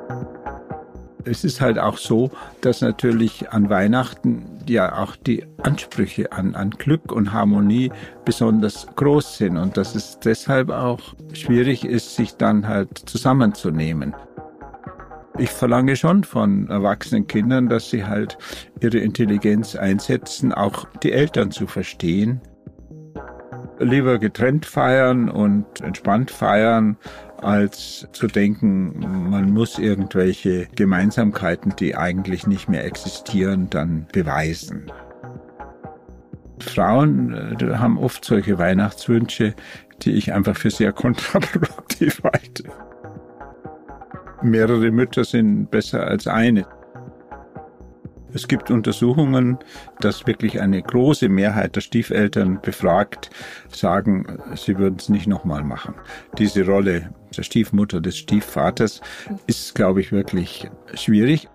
Es ist halt auch so, dass natürlich an Weihnachten ja auch die Ansprüche an Glück und Harmonie besonders groß sind und dass es deshalb auch schwierig ist, sich dann halt zusammenzunehmen. Ich verlange schon von erwachsenen Kindern, dass sie halt ihre Intelligenz einsetzen, auch die Eltern zu verstehen. Lieber getrennt feiern und entspannt feiern, als zu denken, man muss irgendwelche Gemeinsamkeiten, die eigentlich nicht mehr existieren, dann beweisen. Frauen haben oft solche Weihnachtswünsche, die ich einfach für sehr kontraproduktiv halte. Mehrere Mütter sind besser als eine. Es gibt Untersuchungen, dass wirklich eine große Mehrheit der Stiefeltern befragt sagen, sie würden es nicht nochmal machen. Diese Rolle der Stiefmutter, des Stiefvaters ist, glaube ich, wirklich schwierig.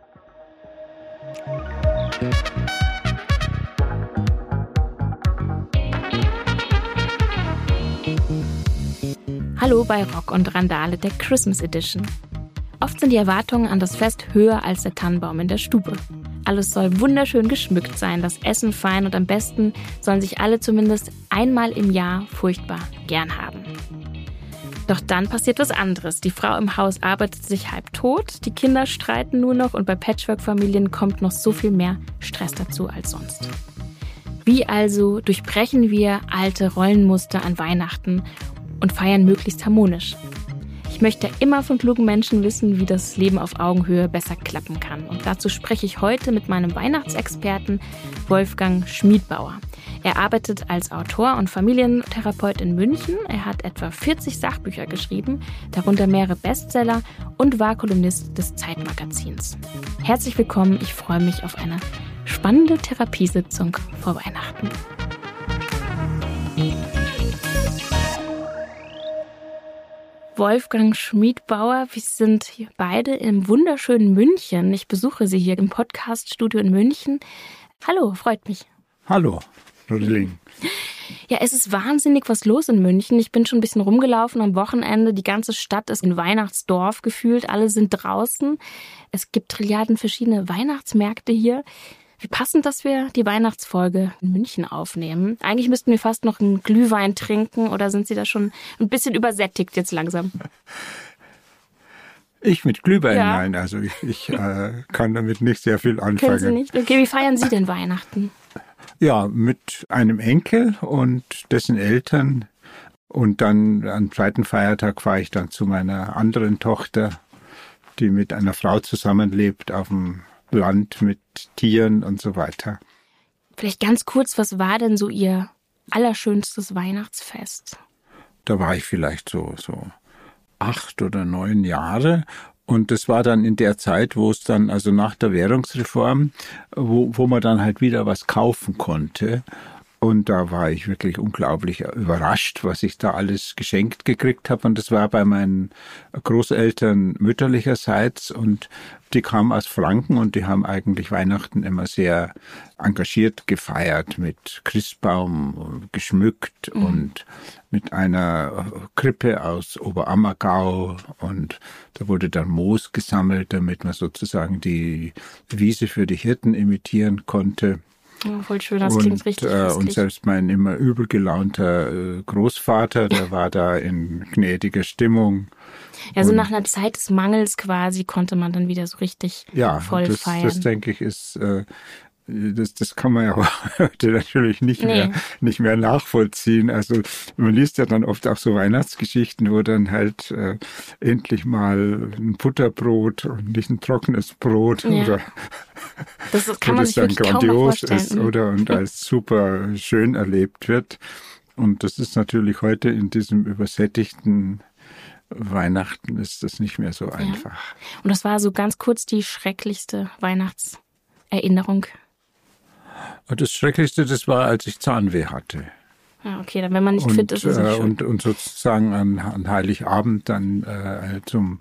Hallo bei Rock und Randale, der Christmas Edition. Oft sind die Erwartungen an das Fest höher als der Tannenbaum in der Stube. Alles soll wunderschön geschmückt sein, das Essen fein und am besten sollen sich alle zumindest einmal im Jahr furchtbar gern haben. Doch dann passiert was anderes. Die Frau im Haus arbeitet sich halb tot, die Kinder streiten nur noch und bei Patchwork-Familien kommt noch so viel mehr Stress dazu als sonst. Wie also durchbrechen wir alte Rollenmuster an Weihnachten und feiern möglichst harmonisch? Ich möchte immer von klugen Menschen wissen, wie das Leben auf Augenhöhe besser klappen kann. Und dazu spreche ich heute mit meinem Weihnachtsexperten Wolfgang Schmiedbauer. Er arbeitet als Autor und Familientherapeut in München. Er hat etwa 40 Sachbücher geschrieben, darunter mehrere Bestseller und war Kolumnist des Zeitmagazins. Herzlich willkommen, ich freue mich auf eine spannende Therapiesitzung vor Weihnachten. Wolfgang Schmiedbauer, wir sind hier beide im wunderschönen München. Ich besuche Sie hier im Podcaststudio in München. Hallo, freut mich. Hallo, Rodeling. Ja, es ist wahnsinnig was los in München. Ich bin schon ein bisschen rumgelaufen am Wochenende. Die ganze Stadt ist ein Weihnachtsdorf gefühlt. Alle sind draußen. Es gibt Trilliarden verschiedene Weihnachtsmärkte hier. Wie passend, dass wir die Weihnachtsfolge in München aufnehmen. Eigentlich müssten wir fast noch einen Glühwein trinken oder sind Sie da schon ein bisschen übersättigt jetzt langsam? Ich mit Glühwein? Ja. Nein, also ich kann damit nicht sehr viel anfangen. Können Sie nicht? Okay, wie feiern Sie denn Weihnachten? Ja, mit einem Enkel und dessen Eltern. Und dann am zweiten Feiertag fahre ich dann zu meiner anderen Tochter, die mit einer Frau zusammenlebt auf dem Land mit Tieren und so weiter. Vielleicht ganz kurz, was war denn so Ihr allerschönstes Weihnachtsfest? Da war ich vielleicht so 8 oder 9 Jahre. Und das war dann in der Zeit, wo es dann, also nach der Währungsreform, wo man dann halt wieder was kaufen konnte. Und da war ich wirklich unglaublich überrascht, was ich da alles geschenkt gekriegt habe. Und das war bei meinen Großeltern mütterlicherseits. Und die kamen aus Franken und die haben eigentlich Weihnachten immer sehr engagiert gefeiert, mit Christbaum geschmückt und mit einer Krippe aus Oberammergau. Und da wurde dann Moos gesammelt, damit man sozusagen die Wiese für die Hirten imitieren konnte. Oh, voll schön, das klingt richtig festlich. Und selbst mein immer übel gelaunter Großvater, der war da in gnädiger Stimmung. Ja, so nach einer Zeit des Mangels quasi konnte man dann wieder so richtig voll feiern. Das denke ich ist, das kann man ja heute natürlich nicht mehr nachvollziehen. Also man liest ja dann oft auch so Weihnachtsgeschichten, wo dann halt endlich mal ein Butterbrot und nicht ein trockenes Brot oder das kann man sich dann wirklich grandios kaum ist und als super schön erlebt wird. Und das ist natürlich heute in diesem übersättigten Weihnachten ist das nicht mehr so einfach. Und das war so ganz kurz die schrecklichste Weihnachtserinnerung. Das Schrecklichste, das war, als ich Zahnweh hatte. Ja, okay, dann wenn man nicht fit ist, ist es nicht schön. Und sozusagen an Heiligabend dann zum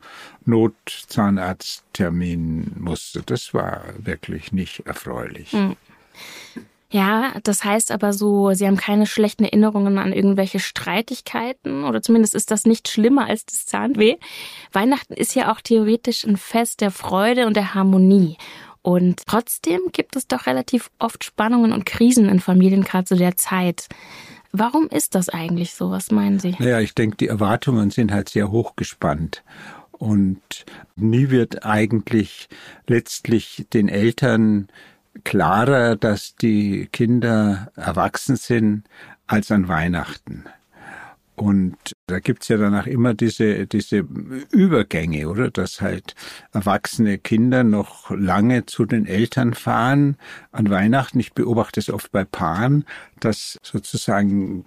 Notzahnarzttermin musste. Das war wirklich nicht erfreulich. Ja, das heißt aber so, Sie haben keine schlechten Erinnerungen an irgendwelche Streitigkeiten oder zumindest ist das nicht schlimmer als das Zahnweh. Weihnachten ist ja auch theoretisch ein Fest der Freude und der Harmonie. Und trotzdem gibt es doch relativ oft Spannungen und Krisen in Familien, gerade zu der Zeit. Warum ist das eigentlich so? Was meinen Sie? Naja, ich denke, die Erwartungen sind halt sehr hochgespannt. Und nie wird eigentlich letztlich den Eltern klarer, dass die Kinder erwachsen sind als an Weihnachten. Und da gibt's ja danach immer diese Übergänge, oder? Dass halt erwachsene Kinder noch lange zu den Eltern fahren an Weihnachten. Ich beobachte es oft bei Paaren, dass sozusagen,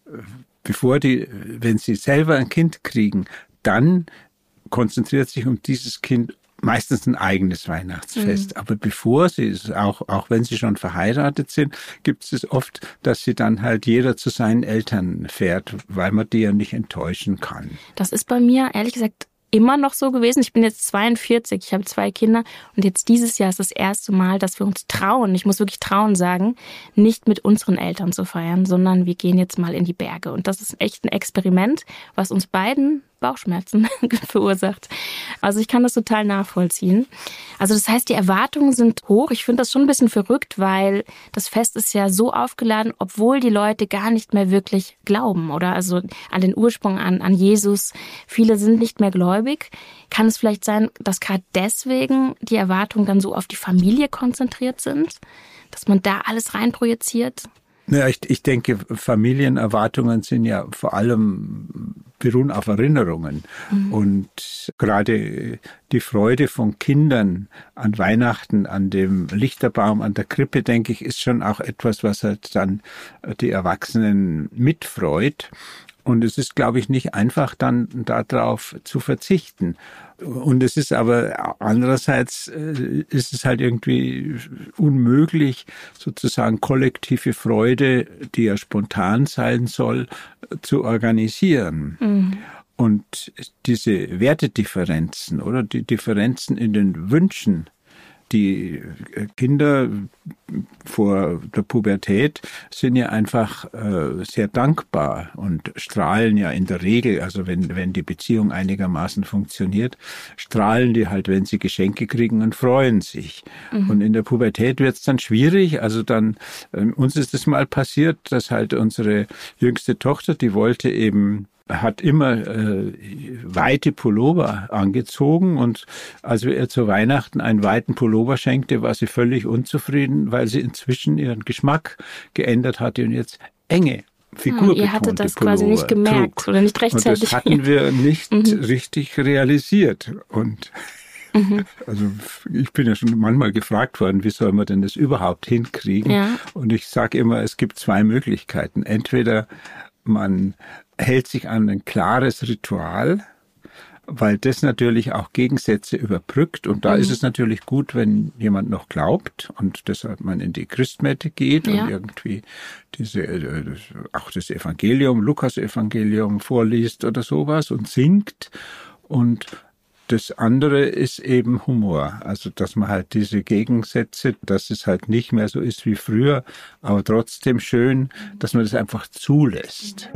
wenn sie selber ein Kind kriegen, dann konzentriert sich um dieses Kind meistens ein eigenes Weihnachtsfest. Aber bevor sie es, auch wenn sie schon verheiratet sind, gibt es oft, dass sie dann halt jeder zu seinen Eltern fährt, weil man die ja nicht enttäuschen kann. Das ist bei mir, ehrlich gesagt, immer noch so gewesen. Ich bin jetzt 42, ich habe 2 Kinder und jetzt dieses Jahr ist das erste Mal, dass wir uns trauen, ich muss wirklich trauen sagen, nicht mit unseren Eltern zu feiern, sondern wir gehen jetzt mal in die Berge. Und das ist echt ein Experiment, was uns beiden Bauchschmerzen verursacht. Also ich kann das total nachvollziehen. Also das heißt, die Erwartungen sind hoch. Ich finde das schon ein bisschen verrückt, weil das Fest ist ja so aufgeladen, obwohl die Leute gar nicht mehr wirklich glauben, oder? Also an den Ursprung, an Jesus. Viele sind nicht mehr gläubig. Kann es vielleicht sein, dass gerade deswegen die Erwartungen dann so auf die Familie konzentriert sind? Dass man da alles reinprojiziert? Ja, ich denke, Familienerwartungen sind ja vor allem beruhen auf Erinnerungen. Und gerade die Freude von Kindern an Weihnachten, an dem Lichterbaum, an der Krippe, denke ich, ist schon auch etwas, was halt dann die Erwachsenen mitfreut. Und es ist, glaube ich, nicht einfach, dann darauf zu verzichten. Und es ist aber andererseits ist es halt irgendwie unmöglich, sozusagen kollektive Freude, die ja spontan sein soll, zu organisieren. Und diese Wertedifferenzen oder die Differenzen in den Wünschen, die Kinder vor der Pubertät sind ja einfach sehr dankbar und strahlen ja in der Regel, also wenn die Beziehung einigermaßen funktioniert, strahlen die halt, wenn sie Geschenke kriegen und freuen sich. Und in der Pubertät wird es dann schwierig. Also dann, uns ist es mal passiert, dass halt unsere jüngste Tochter, die wollte eben hat immer weite Pullover angezogen und als wir ihr zu Weihnachten einen weiten Pullover schenkte, war sie völlig unzufrieden, weil sie inzwischen ihren Geschmack geändert hatte und jetzt enge Figurbetonte ihr hattet das Pullover quasi nicht gemerkt trug. oder nicht rechtzeitig. Und das hatten wir nicht richtig realisiert. Und also ich bin ja schon manchmal gefragt worden, wie soll man denn das überhaupt hinkriegen? Ja. Und ich sage immer, es gibt 2 Möglichkeiten. Entweder man hält sich an ein klares Ritual, weil das natürlich auch Gegensätze überbrückt. Und da ist es natürlich gut, wenn jemand noch glaubt und deshalb man in die Christmette geht und irgendwie auch das Evangelium, Lukas-Evangelium vorliest oder sowas und singt. Und das andere ist eben Humor. Also, dass man halt diese Gegensätze, dass es halt nicht mehr so ist wie früher, aber trotzdem schön, dass man das einfach zulässt.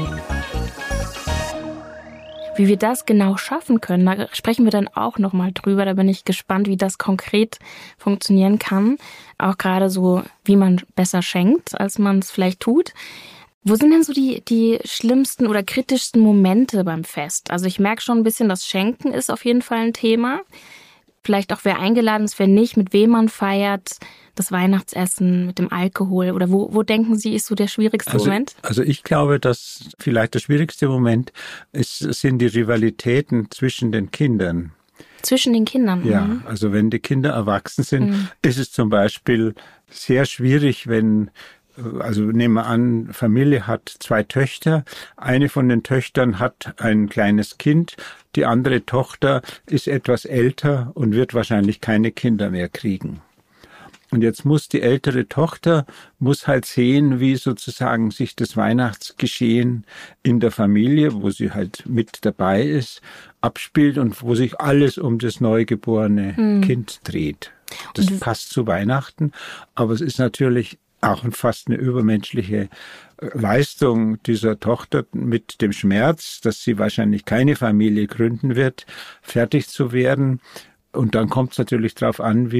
Wie wir das genau schaffen können, da sprechen wir dann auch nochmal drüber. Da bin ich gespannt, wie das konkret funktionieren kann. Auch gerade so, wie man besser schenkt, als man es vielleicht tut. Wo sind denn so die schlimmsten oder kritischsten Momente beim Fest? Also ich merke schon ein bisschen, das Schenken ist auf jeden Fall ein Thema. Vielleicht auch, wer eingeladen ist, wer nicht, mit wem man feiert, das Weihnachtsessen mit dem Alkohol. Oder wo denken Sie, ist so der schwierigste Moment? Also ich glaube, dass vielleicht der schwierigste Moment sind die Rivalitäten zwischen den Kindern. Zwischen den Kindern? Ja, also wenn die Kinder erwachsen sind, ist es zum Beispiel sehr schwierig, also nehmen wir an, Familie hat 2 Töchter. Eine von den Töchtern hat ein kleines Kind. Die andere Tochter ist etwas älter und wird wahrscheinlich keine Kinder mehr kriegen. Und jetzt muss die ältere Tochter halt sehen, wie sozusagen sich das Weihnachtsgeschehen in der Familie, wo sie halt mit dabei ist, abspielt und wo sich alles um das neugeborene Kind dreht. Das passt zu Weihnachten, aber es ist natürlich auch fast eine übermenschliche Leistung dieser Tochter mit dem Schmerz, dass sie wahrscheinlich keine Familie gründen wird, fertig zu werden. Und dann kommt es natürlich darauf an,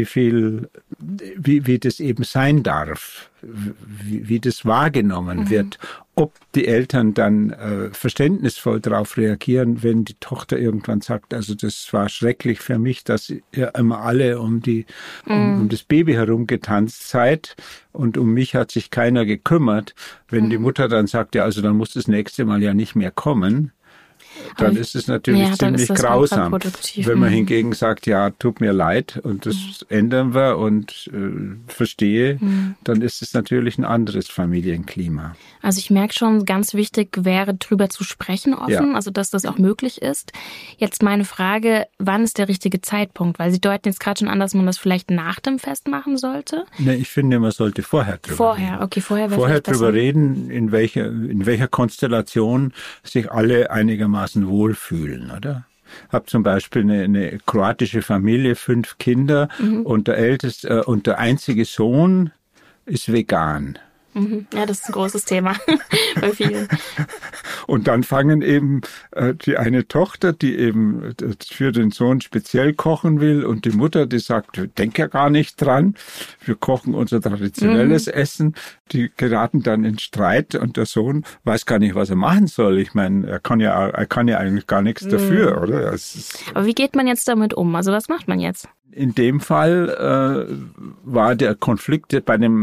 wie das eben sein darf, wie das wahrgenommen wird, ob die Eltern dann verständnisvoll darauf reagieren, wenn die Tochter irgendwann sagt, also das war schrecklich für mich, dass ihr immer alle um das Baby herumgetanzt seid und um mich hat sich keiner gekümmert. Wenn die Mutter dann sagt, ja, also dann muss das nächste Mal ja nicht mehr kommen, dann ist es natürlich ziemlich grausam. Wenn man hingegen sagt, ja, tut mir leid und das ändern wir und verstehe, dann ist es natürlich ein anderes Familienklima. Also ich merke schon, ganz wichtig wäre, drüber zu sprechen offen, also dass das auch möglich ist. Jetzt meine Frage, wann ist der richtige Zeitpunkt? Weil Sie deuten jetzt gerade schon an, dass man das vielleicht nach dem Fest machen sollte. Nee, ich finde, man sollte vorher drüber reden. Vorher drüber reden, in welcher Konstellation sich alle einigermaßen wohlfühlen, oder? Ich habe zum Beispiel eine kroatische Familie, 5 Kinder und der einzige Sohn ist vegan. Ja, das ist ein großes Thema bei vielen. Und dann fangen eben die eine Tochter, die eben für den Sohn speziell kochen will und die Mutter, die sagt, denk ja gar nicht dran, wir kochen unser traditionelles Essen. Die geraten dann in Streit und der Sohn weiß gar nicht, was er machen soll. Ich meine, er kann ja eigentlich gar nichts dafür, oder? Aber wie geht man jetzt damit um? Also was macht man jetzt? In dem Fall war der Konflikt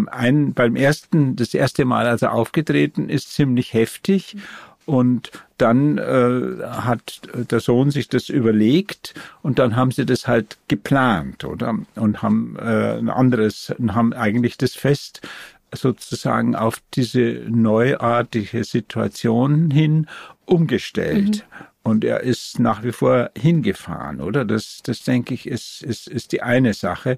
das erste Mal, als er aufgetreten ist, ziemlich heftig. Und dann hat der Sohn sich das überlegt und dann haben sie das halt geplant, oder? Und haben haben eigentlich das Fest sozusagen auf diese neuartige Situation hin umgestellt. Und er ist nach wie vor hingefahren, oder? Das denke ich, ist die eine Sache.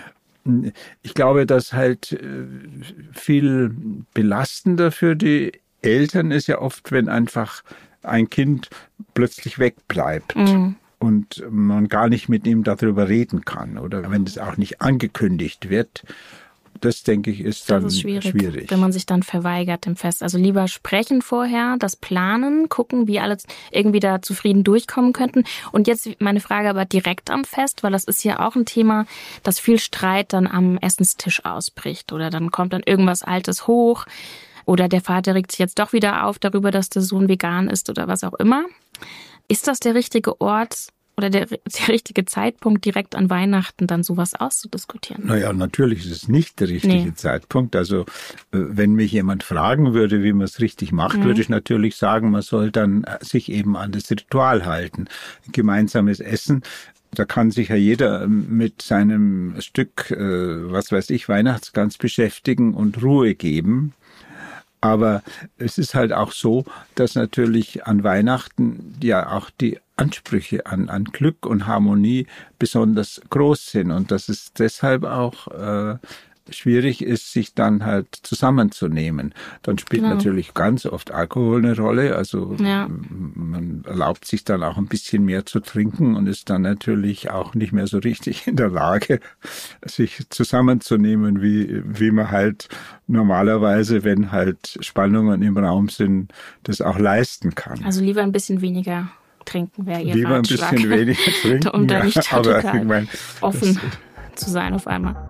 Ich glaube, dass halt viel belastender für die Eltern ist ja oft, wenn einfach ein Kind plötzlich wegbleibt. Und man gar nicht mit ihm darüber reden kann, oder wenn das auch nicht angekündigt wird. Das, denke ich, ist dann schwierig, wenn man sich dann verweigert im Fest. Also lieber sprechen vorher, das planen, gucken, wie alle irgendwie da zufrieden durchkommen könnten. Und jetzt meine Frage aber direkt am Fest, weil das ist ja auch ein Thema, dass viel Streit dann am Essenstisch ausbricht. Oder dann kommt dann irgendwas Altes hoch. Oder der Vater regt sich jetzt doch wieder auf darüber, dass der Sohn vegan ist oder was auch immer. Ist das der richtige Ort oder der richtige Zeitpunkt, direkt an Weihnachten dann sowas auszudiskutieren? Naja, natürlich ist es nicht der richtige Zeitpunkt. Also wenn mich jemand fragen würde, wie man es richtig macht, würde ich natürlich sagen, man soll dann sich eben an das Ritual halten. Gemeinsames Essen. Da kann sich ja jeder mit seinem Stück, Weihnachtsgans beschäftigen und Ruhe geben. Aber es ist halt auch so, dass natürlich an Weihnachten ja auch die Ansprüche an Glück und Harmonie besonders groß sind und dass es deshalb auch schwierig ist, sich dann halt zusammenzunehmen. Dann spielt natürlich ganz oft Alkohol eine Rolle. Also man erlaubt sich dann auch ein bisschen mehr zu trinken und ist dann natürlich auch nicht mehr so richtig in der Lage, sich zusammenzunehmen, wie man halt normalerweise, wenn halt Spannungen im Raum sind, das auch leisten kann. Also lieber ein bisschen weniger trinken wäre Ihr Lieber Ratschlag. Ein bisschen weniger trinken, um da nicht total offen das zu sein auf einmal.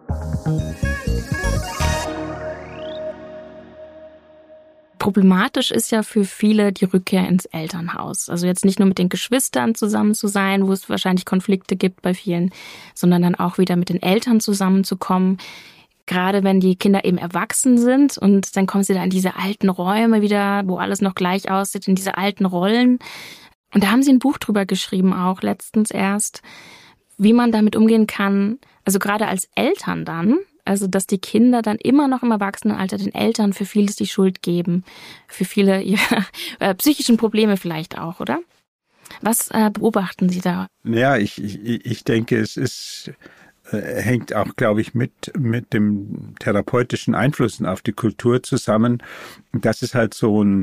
Problematisch ist ja für viele die Rückkehr ins Elternhaus. Also jetzt nicht nur mit den Geschwistern zusammen zu sein, wo es wahrscheinlich Konflikte gibt bei vielen, sondern dann auch wieder mit den Eltern zusammenzukommen. Gerade wenn die Kinder eben erwachsen sind und dann kommen sie da in diese alten Räume wieder, wo alles noch gleich aussieht, in diese alten Rollen. Und da haben sie ein Buch drüber geschrieben, auch letztens erst, wie man damit umgehen kann, also gerade als Eltern dann, also dass die Kinder dann immer noch im Erwachsenenalter den Eltern für vieles die Schuld geben, für viele ihrer psychischen Probleme vielleicht auch, oder? Was beobachten Sie da? Ja, ich denke, es hängt auch, glaube ich, mit dem therapeutischen Einflüssen auf die Kultur zusammen, dass es halt so ein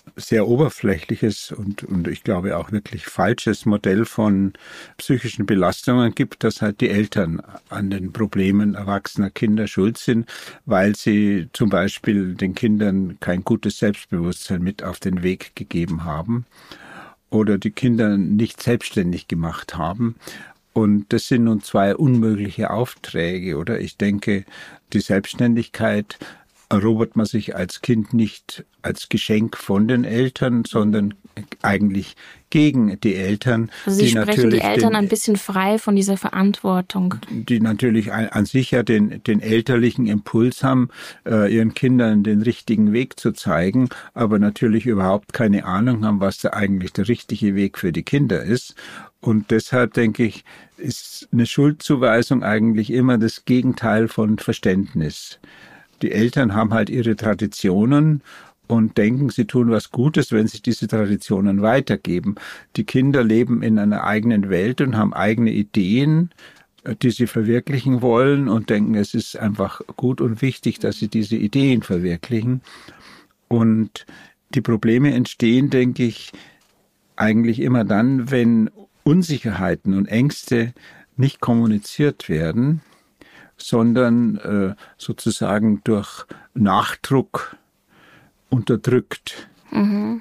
sehr oberflächliches und ich glaube auch wirklich falsches Modell von psychischen Belastungen gibt, dass halt die Eltern an den Problemen erwachsener Kinder schuld sind, weil sie zum Beispiel den Kindern kein gutes Selbstbewusstsein mit auf den Weg gegeben haben oder die Kinder nicht selbstständig gemacht haben. Und das sind nun zwei unmögliche Aufträge, oder? Ich denke, die Selbstständigkeit erobert man sich als Kind nicht als Geschenk von den Eltern, sondern eigentlich gegen die Eltern. Also Sie sprechen die Eltern ein bisschen frei von dieser Verantwortung. Die natürlich an sich ja den elterlichen Impuls haben, ihren Kindern den richtigen Weg zu zeigen, aber natürlich überhaupt keine Ahnung haben, was da eigentlich der richtige Weg für die Kinder ist. Und deshalb denke ich, ist eine Schuldzuweisung eigentlich immer das Gegenteil von Verständnis. Die Eltern haben halt ihre Traditionen und denken, sie tun was Gutes, wenn sie diese Traditionen weitergeben. Die Kinder leben in einer eigenen Welt und haben eigene Ideen, die sie verwirklichen wollen und denken, es ist einfach gut und wichtig, dass sie diese Ideen verwirklichen. Und die Probleme entstehen, denke ich, eigentlich immer dann, wenn Unsicherheiten und Ängste nicht kommuniziert werden, sondern sozusagen durch Nachdruck unterdrückt. Mhm.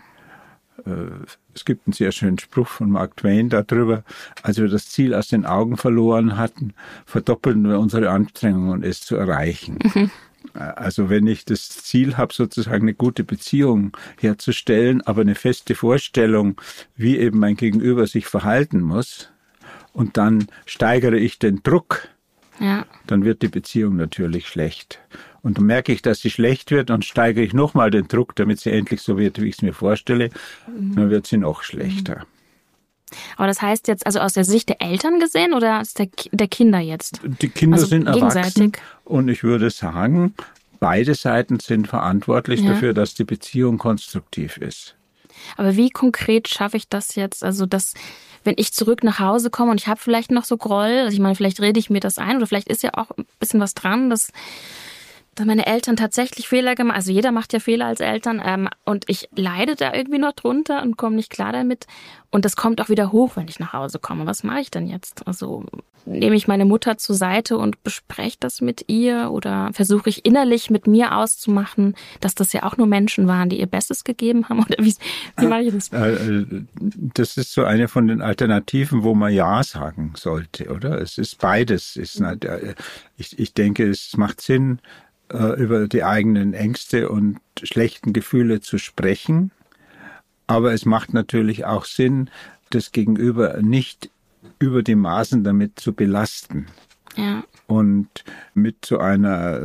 Es gibt einen sehr schönen Spruch von Mark Twain darüber, als wir das Ziel aus den Augen verloren hatten, verdoppeln wir unsere Anstrengungen, es zu erreichen. Mhm. Also wenn ich das Ziel habe, sozusagen eine gute Beziehung herzustellen, aber eine feste Vorstellung, wie eben mein Gegenüber sich verhalten muss, und dann steigere ich den Druck, dann wird die Beziehung natürlich schlecht. Und dann merke ich, dass sie schlecht wird und steigere ich nochmal den Druck, damit sie endlich so wird, wie ich es mir vorstelle, dann wird sie noch schlechter. Aber das heißt jetzt, also aus der Sicht der Eltern gesehen oder aus der Kinder jetzt? Die Kinder sind erwachsen und ich würde sagen, beide Seiten sind verantwortlich dafür, dass die Beziehung konstruktiv ist. Aber wie konkret schaffe ich das jetzt? Also wenn ich zurück nach Hause komme und ich habe vielleicht noch so Groll, also ich meine, vielleicht rede ich mir das ein oder vielleicht ist ja auch ein bisschen was dran, dass meine Eltern tatsächlich Fehler gemacht haben. Also jeder macht ja Fehler als Eltern und ich leide da irgendwie noch drunter und komme nicht klar damit. Und das kommt auch wieder hoch, wenn ich nach Hause komme. Was mache ich denn jetzt? Also nehme ich meine Mutter zur Seite und bespreche das mit ihr oder versuche ich innerlich mit mir auszumachen, dass das ja auch nur Menschen waren, die ihr Bestes gegeben haben? Oder wie mache ich das? Das ist so eine von den Alternativen, wo man Ja sagen sollte, oder? Es ist beides. Ich denke, es macht Sinn, über die eigenen Ängste und schlechten Gefühle zu sprechen. Aber es macht natürlich auch Sinn, das Gegenüber nicht über die Maßen damit zu belasten. Ja. Und mit so einer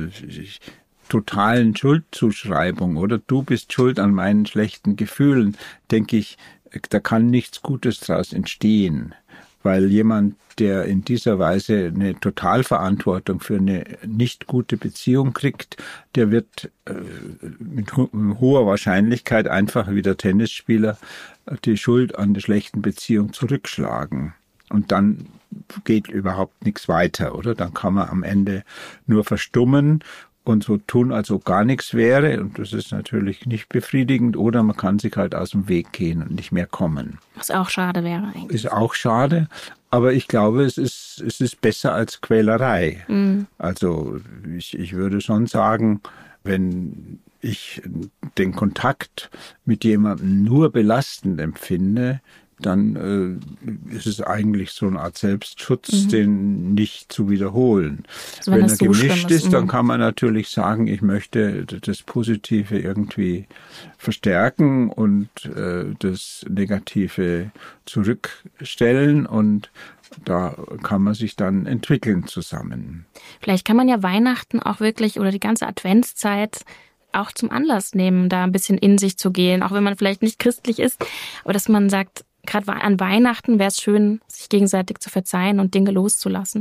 totalen Schuldzuschreibung, oder du bist schuld an meinen schlechten Gefühlen, denke ich, da kann nichts Gutes daraus entstehen. Weil jemand, der in dieser Weise eine Totalverantwortung für eine nicht gute Beziehung kriegt, der wird mit hoher Wahrscheinlichkeit einfach wie der Tennisspieler die Schuld an der schlechten Beziehung zurückschlagen. Und dann geht überhaupt nichts weiter, oder? Dann kann man am Ende nur verstummen und so tun, als ob gar nichts wäre. Und das ist natürlich nicht befriedigend. Oder man kann sich halt aus dem Weg gehen und nicht mehr kommen. Was auch schade wäre eigentlich. Ist auch schade. Aber ich glaube, es ist besser als Quälerei. Mhm. Also ich würde schon sagen, wenn ich den Kontakt mit jemandem nur belastend empfinde, dann ist es eigentlich so eine Art Selbstschutz, den nicht zu wiederholen. Also wenn er so gemischt ist, dann kann man natürlich sagen, ich möchte das Positive irgendwie verstärken und das Negative zurückstellen und da kann man sich dann entwickeln zusammen. Vielleicht kann man ja Weihnachten auch wirklich oder die ganze Adventszeit auch zum Anlass nehmen, da ein bisschen in sich zu gehen, auch wenn man vielleicht nicht christlich ist, aber dass man sagt, gerade an Weihnachten wäre es schön, sich gegenseitig zu verzeihen und Dinge loszulassen.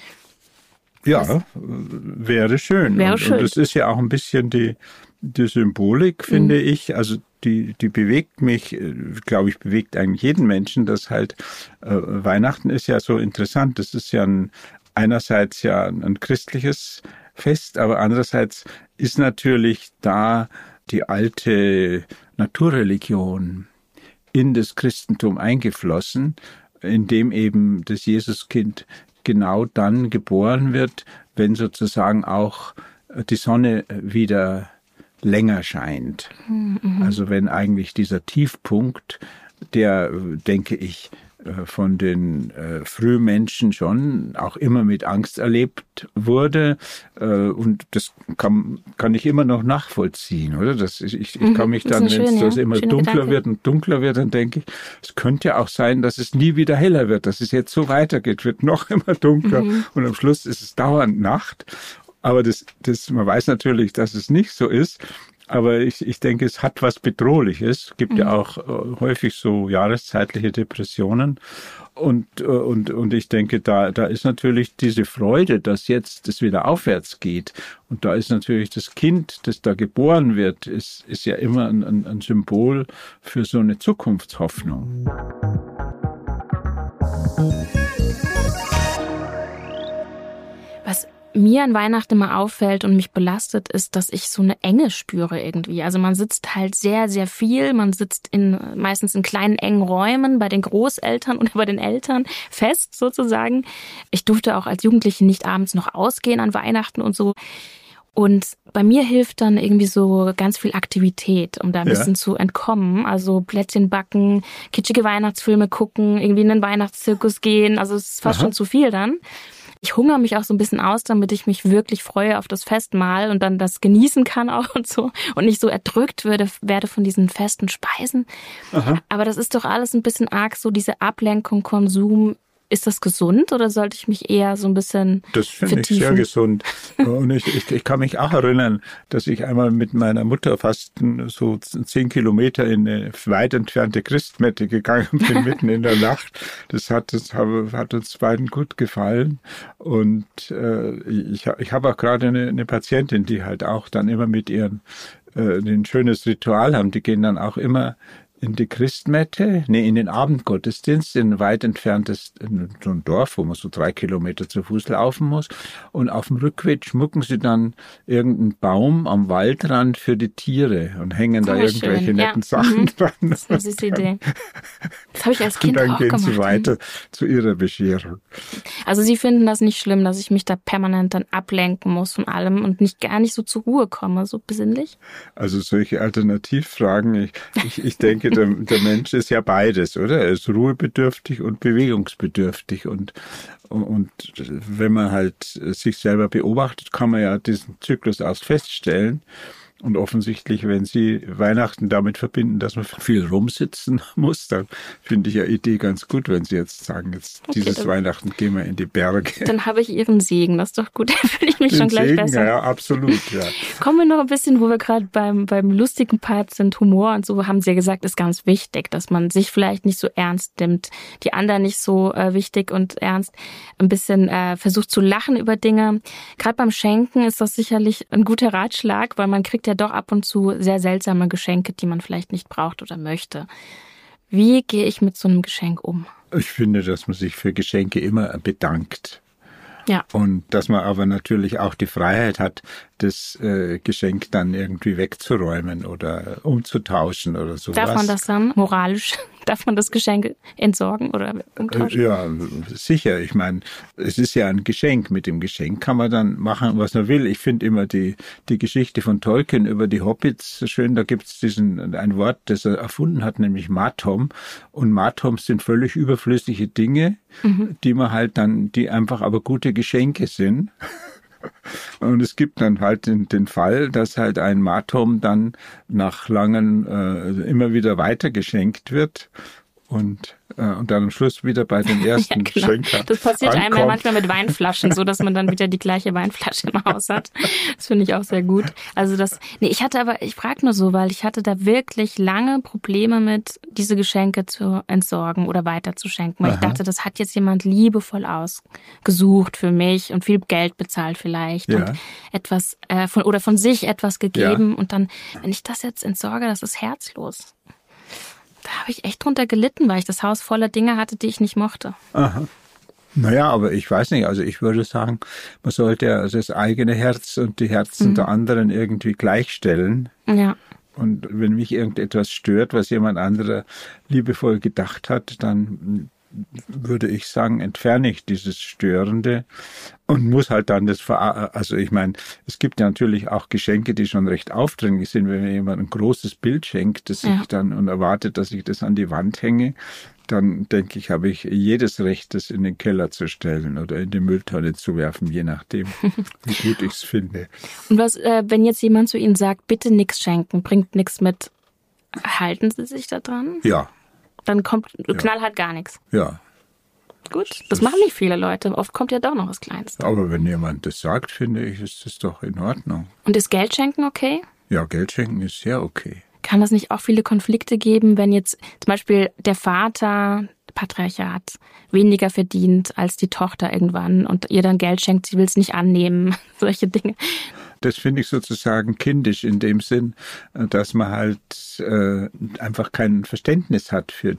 Ja, wäre schön. Wäre schön. Und das ist ja auch ein bisschen die Symbolik, finde ich. Also die bewegt mich, glaube ich, bewegt eigentlich jeden Menschen, dass halt Weihnachten ist ja so interessant. Das ist ja einerseits ja ein christliches Fest, aber andererseits ist natürlich da die alte Naturreligion in das Christentum eingeflossen, indem eben das Jesuskind genau dann geboren wird, wenn sozusagen auch die Sonne wieder länger scheint. Also wenn eigentlich dieser Tiefpunkt, der, denke ich, von den Frühmenschen schon auch immer mit Angst erlebt wurde. Und das kann ich immer noch nachvollziehen, oder? Ich kann mich dann, wenn es immer dunkler wird und dunkler wird, dann denke ich, es könnte ja auch sein, dass es nie wieder heller wird, dass es jetzt so weitergeht, wird noch immer dunkler und am Schluss ist es dauernd Nacht. Aber man weiß natürlich, dass es nicht so ist. Aber ich denke, es hat was Bedrohliches. Es gibt ja auch häufig so jahreszeitliche Depressionen. Und ich denke, da ist natürlich diese Freude, dass jetzt es wieder aufwärts geht. Und da ist natürlich das Kind, das da geboren wird, ist ja immer ein Symbol für so eine Zukunftshoffnung. Was mir an Weihnachten immer auffällt und mich belastet, ist, dass ich so eine Enge spüre irgendwie. Also man sitzt halt sehr, sehr viel. Man sitzt meistens in kleinen, engen Räumen bei den Großeltern oder bei den Eltern fest sozusagen. Ich durfte auch als Jugendliche nicht abends noch ausgehen an Weihnachten und so. Und bei mir hilft dann irgendwie so ganz viel Aktivität, um da ein bisschen zu entkommen. Also Plätzchen backen, kitschige Weihnachtsfilme gucken, irgendwie in den Weihnachtszirkus gehen. Also es ist fast schon zu viel dann. Ich hungere mich auch so ein bisschen aus, damit ich mich wirklich freue auf das Festmahl und dann das genießen kann auch und so und nicht so erdrückt werde von diesen festen Speisen. Aber das ist doch alles ein bisschen arg so, diese Ablenkung, Konsum. Ist das gesund oder sollte ich mich eher so ein bisschen Das finde ich sehr gesund. Und ich kann mich auch erinnern, dass ich einmal mit meiner Mutter fast so 10 Kilometer in eine weit entfernte Christmette gegangen bin, mitten in der Nacht. Das hat uns beiden gut gefallen. Und ich habe auch gerade eine Patientin, die halt auch dann immer mit ihren ein schönes Ritual haben. Die gehen dann auch immer in die Christmette, in den Abendgottesdienst, in ein weit entferntes so ein Dorf, wo man so 3 Kilometer zu Fuß laufen muss. Und auf dem Rückweg schmucken sie dann irgendeinen Baum am Waldrand für die Tiere und hängen da irgendwelche netten Sachen dran. Das ist eine süße Idee. Das habe ich als Kind auch gemacht. Und dann gehen sie weiter zu ihrer Bescherung. Also Sie finden das nicht schlimm, dass ich mich da permanent dann ablenken muss von allem und gar nicht so zur Ruhe komme, so besinnlich? Also solche Alternativfragen, ich denke, der Mensch ist ja beides, oder? Er ist ruhebedürftig und bewegungsbedürftig. Und wenn man halt sich selber beobachtet, kann man ja diesen Zyklus erst feststellen. Und offensichtlich, wenn Sie Weihnachten damit verbinden, dass man viel rumsitzen muss, dann finde ich ja Idee ganz gut, wenn Sie jetzt sagen, dieses Weihnachten gehen wir in die Berge. Dann habe ich Ihren Segen, das ist doch gut, da fühle ich mich schon gleich Segen, besser. Ja, absolut, ja. Kommen wir noch ein bisschen, wo wir gerade beim lustigen Part sind, Humor und so, haben Sie ja gesagt, ist ganz wichtig, dass man sich vielleicht nicht so ernst nimmt, die anderen nicht so wichtig und ernst, ein bisschen versucht zu lachen über Dinge. Gerade beim Schenken ist das sicherlich ein guter Ratschlag, weil man kriegt ja doch ab und zu sehr seltsame Geschenke, die man vielleicht nicht braucht oder möchte. Wie gehe ich mit so einem Geschenk um? Ich finde, dass man sich für Geschenke immer bedankt. Ja. Und dass man aber natürlich auch die Freiheit hat, das Geschenk dann irgendwie wegzuräumen oder umzutauschen oder sowas. Darf man das dann moralisch? Darf man das Geschenk entsorgen oder umtauschen? Ja, sicher. Ich meine, es ist ja ein Geschenk. Mit dem Geschenk kann man dann machen, was man will. Ich finde immer die Geschichte von Tolkien über die Hobbits so schön. Da gibt es ein Wort, das er erfunden hat, nämlich Matom. Und Matoms sind völlig überflüssige Dinge, die man halt dann, die einfach aber gute Geschenke sind. Und es gibt dann halt den Fall, dass halt ein Matom dann nach langen immer wieder weitergeschenkt wird und dann am Schluss wieder bei den ersten Schenkern. Das passiert ankommt. einem ja manchmal mit Weinflaschen, so dass man dann wieder die gleiche Weinflasche im Haus hat. Das finde ich auch sehr gut. Also ich frage nur so, weil ich hatte da wirklich lange Probleme mit, diese Geschenke zu entsorgen oder weiterzuschenken. Weil ich dachte, das hat jetzt jemand liebevoll ausgesucht für mich und viel Geld bezahlt vielleicht und etwas von sich etwas gegeben. Und dann, wenn ich das jetzt entsorge, das ist herzlos. Da habe ich echt drunter gelitten, weil ich das Haus voller Dinge hatte, die ich nicht mochte. Aha. Naja, aber ich weiß nicht, also ich würde sagen, man sollte das eigene Herz und die Herzen der anderen irgendwie gleichstellen. Ja. Und wenn mich irgendetwas stört, was jemand anderer liebevoll gedacht hat, dann würde ich sagen, entferne ich dieses Störende und muss halt dann also ich meine, es gibt ja natürlich auch Geschenke, die schon recht aufdringlich sind, wenn mir jemand ein großes Bild schenkt, das ich dann und erwartet, dass ich das an die Wand hänge, dann denke ich, habe ich jedes Recht, das in den Keller zu stellen oder in die Mülltonne zu werfen, je nachdem, wie gut ich es finde. Und was, wenn jetzt jemand zu Ihnen sagt, bitte nichts schenken, bringt nichts mit, halten Sie sich da dran? Ja. Dann kommt knallhart gar nichts. Ja. Gut, das machen nicht viele Leute. Oft kommt ja doch noch das Kleinste. Aber wenn jemand das sagt, finde ich, ist das doch in Ordnung. Und ist Geld schenken okay? Ja, Geld schenken ist sehr okay. Kann das nicht auch viele Konflikte geben, wenn jetzt zum Beispiel der Vater, Patriarchat, weniger verdient als die Tochter irgendwann und ihr dann Geld schenkt, sie will es nicht annehmen, solche Dinge? Das finde ich sozusagen kindisch in dem Sinn, dass man halt einfach kein Verständnis hat für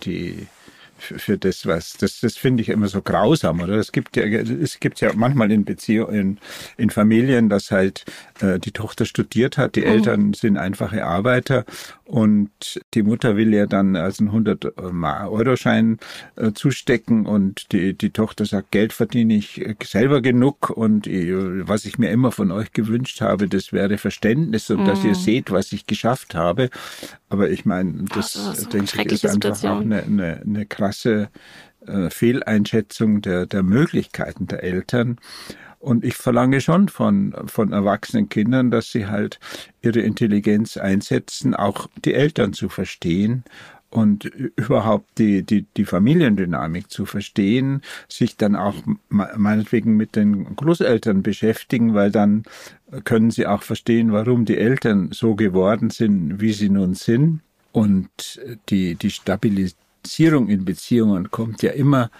das, was, das finde ich immer so grausam, oder? Es gibt ja manchmal in Familien, dass halt die Tochter studiert hat, die Eltern sind einfache Arbeiter und die Mutter will ja dann also einen 100-Euro-Schein zustecken und die Tochter sagt, Geld verdiene ich selber genug und was ich mir immer von euch gewünscht habe, das wäre Verständnis und dass ihr seht, was ich geschafft habe. Aber ich meine, das denke ich ist einfach auch eine krasse Fehleinschätzung der Möglichkeiten der Eltern. Und ich verlange schon von erwachsenen Kindern, dass sie halt ihre Intelligenz einsetzen, auch die Eltern zu verstehen und überhaupt die Familiendynamik zu verstehen, sich dann auch meinetwegen mit den Großeltern beschäftigen, weil dann können sie auch verstehen, warum die Eltern so geworden sind, wie sie nun sind. Und die Stabilisierung in Beziehungen kommt ja immer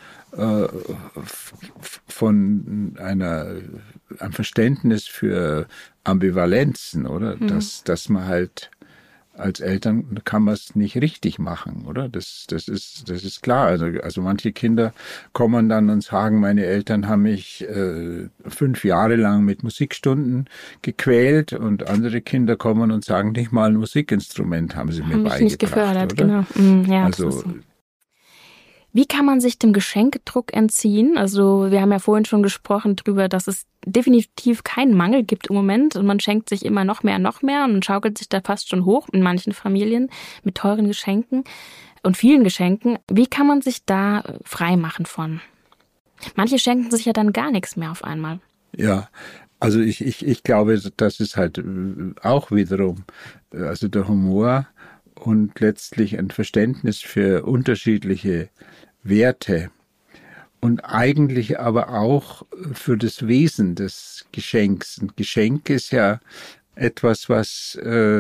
von einem Verständnis für Ambivalenzen, oder? Dass man halt als Eltern kann man es nicht richtig machen, oder? Das ist klar. Also manche Kinder kommen dann und sagen, meine Eltern haben mich 5 Jahre lang mit Musikstunden gequält und andere Kinder kommen und sagen, nicht mal ein Musikinstrument haben sie mir beigebracht. Nicht gefördert, oder? Genau. Ja, also wie kann man sich dem Geschenkedruck entziehen? Also wir haben ja vorhin schon gesprochen darüber, dass es definitiv keinen Mangel gibt im Moment und man schenkt sich immer noch mehr und man schaukelt sich da fast schon hoch in manchen Familien mit teuren Geschenken und vielen Geschenken. Wie kann man sich da frei machen von? Manche schenken sich ja dann gar nichts mehr auf einmal. Ja, also ich glaube, das ist halt auch wiederum, also der Humor und letztlich ein Verständnis für unterschiedliche Werte und eigentlich aber auch für das Wesen des Geschenks. Ein Geschenk ist ja etwas, was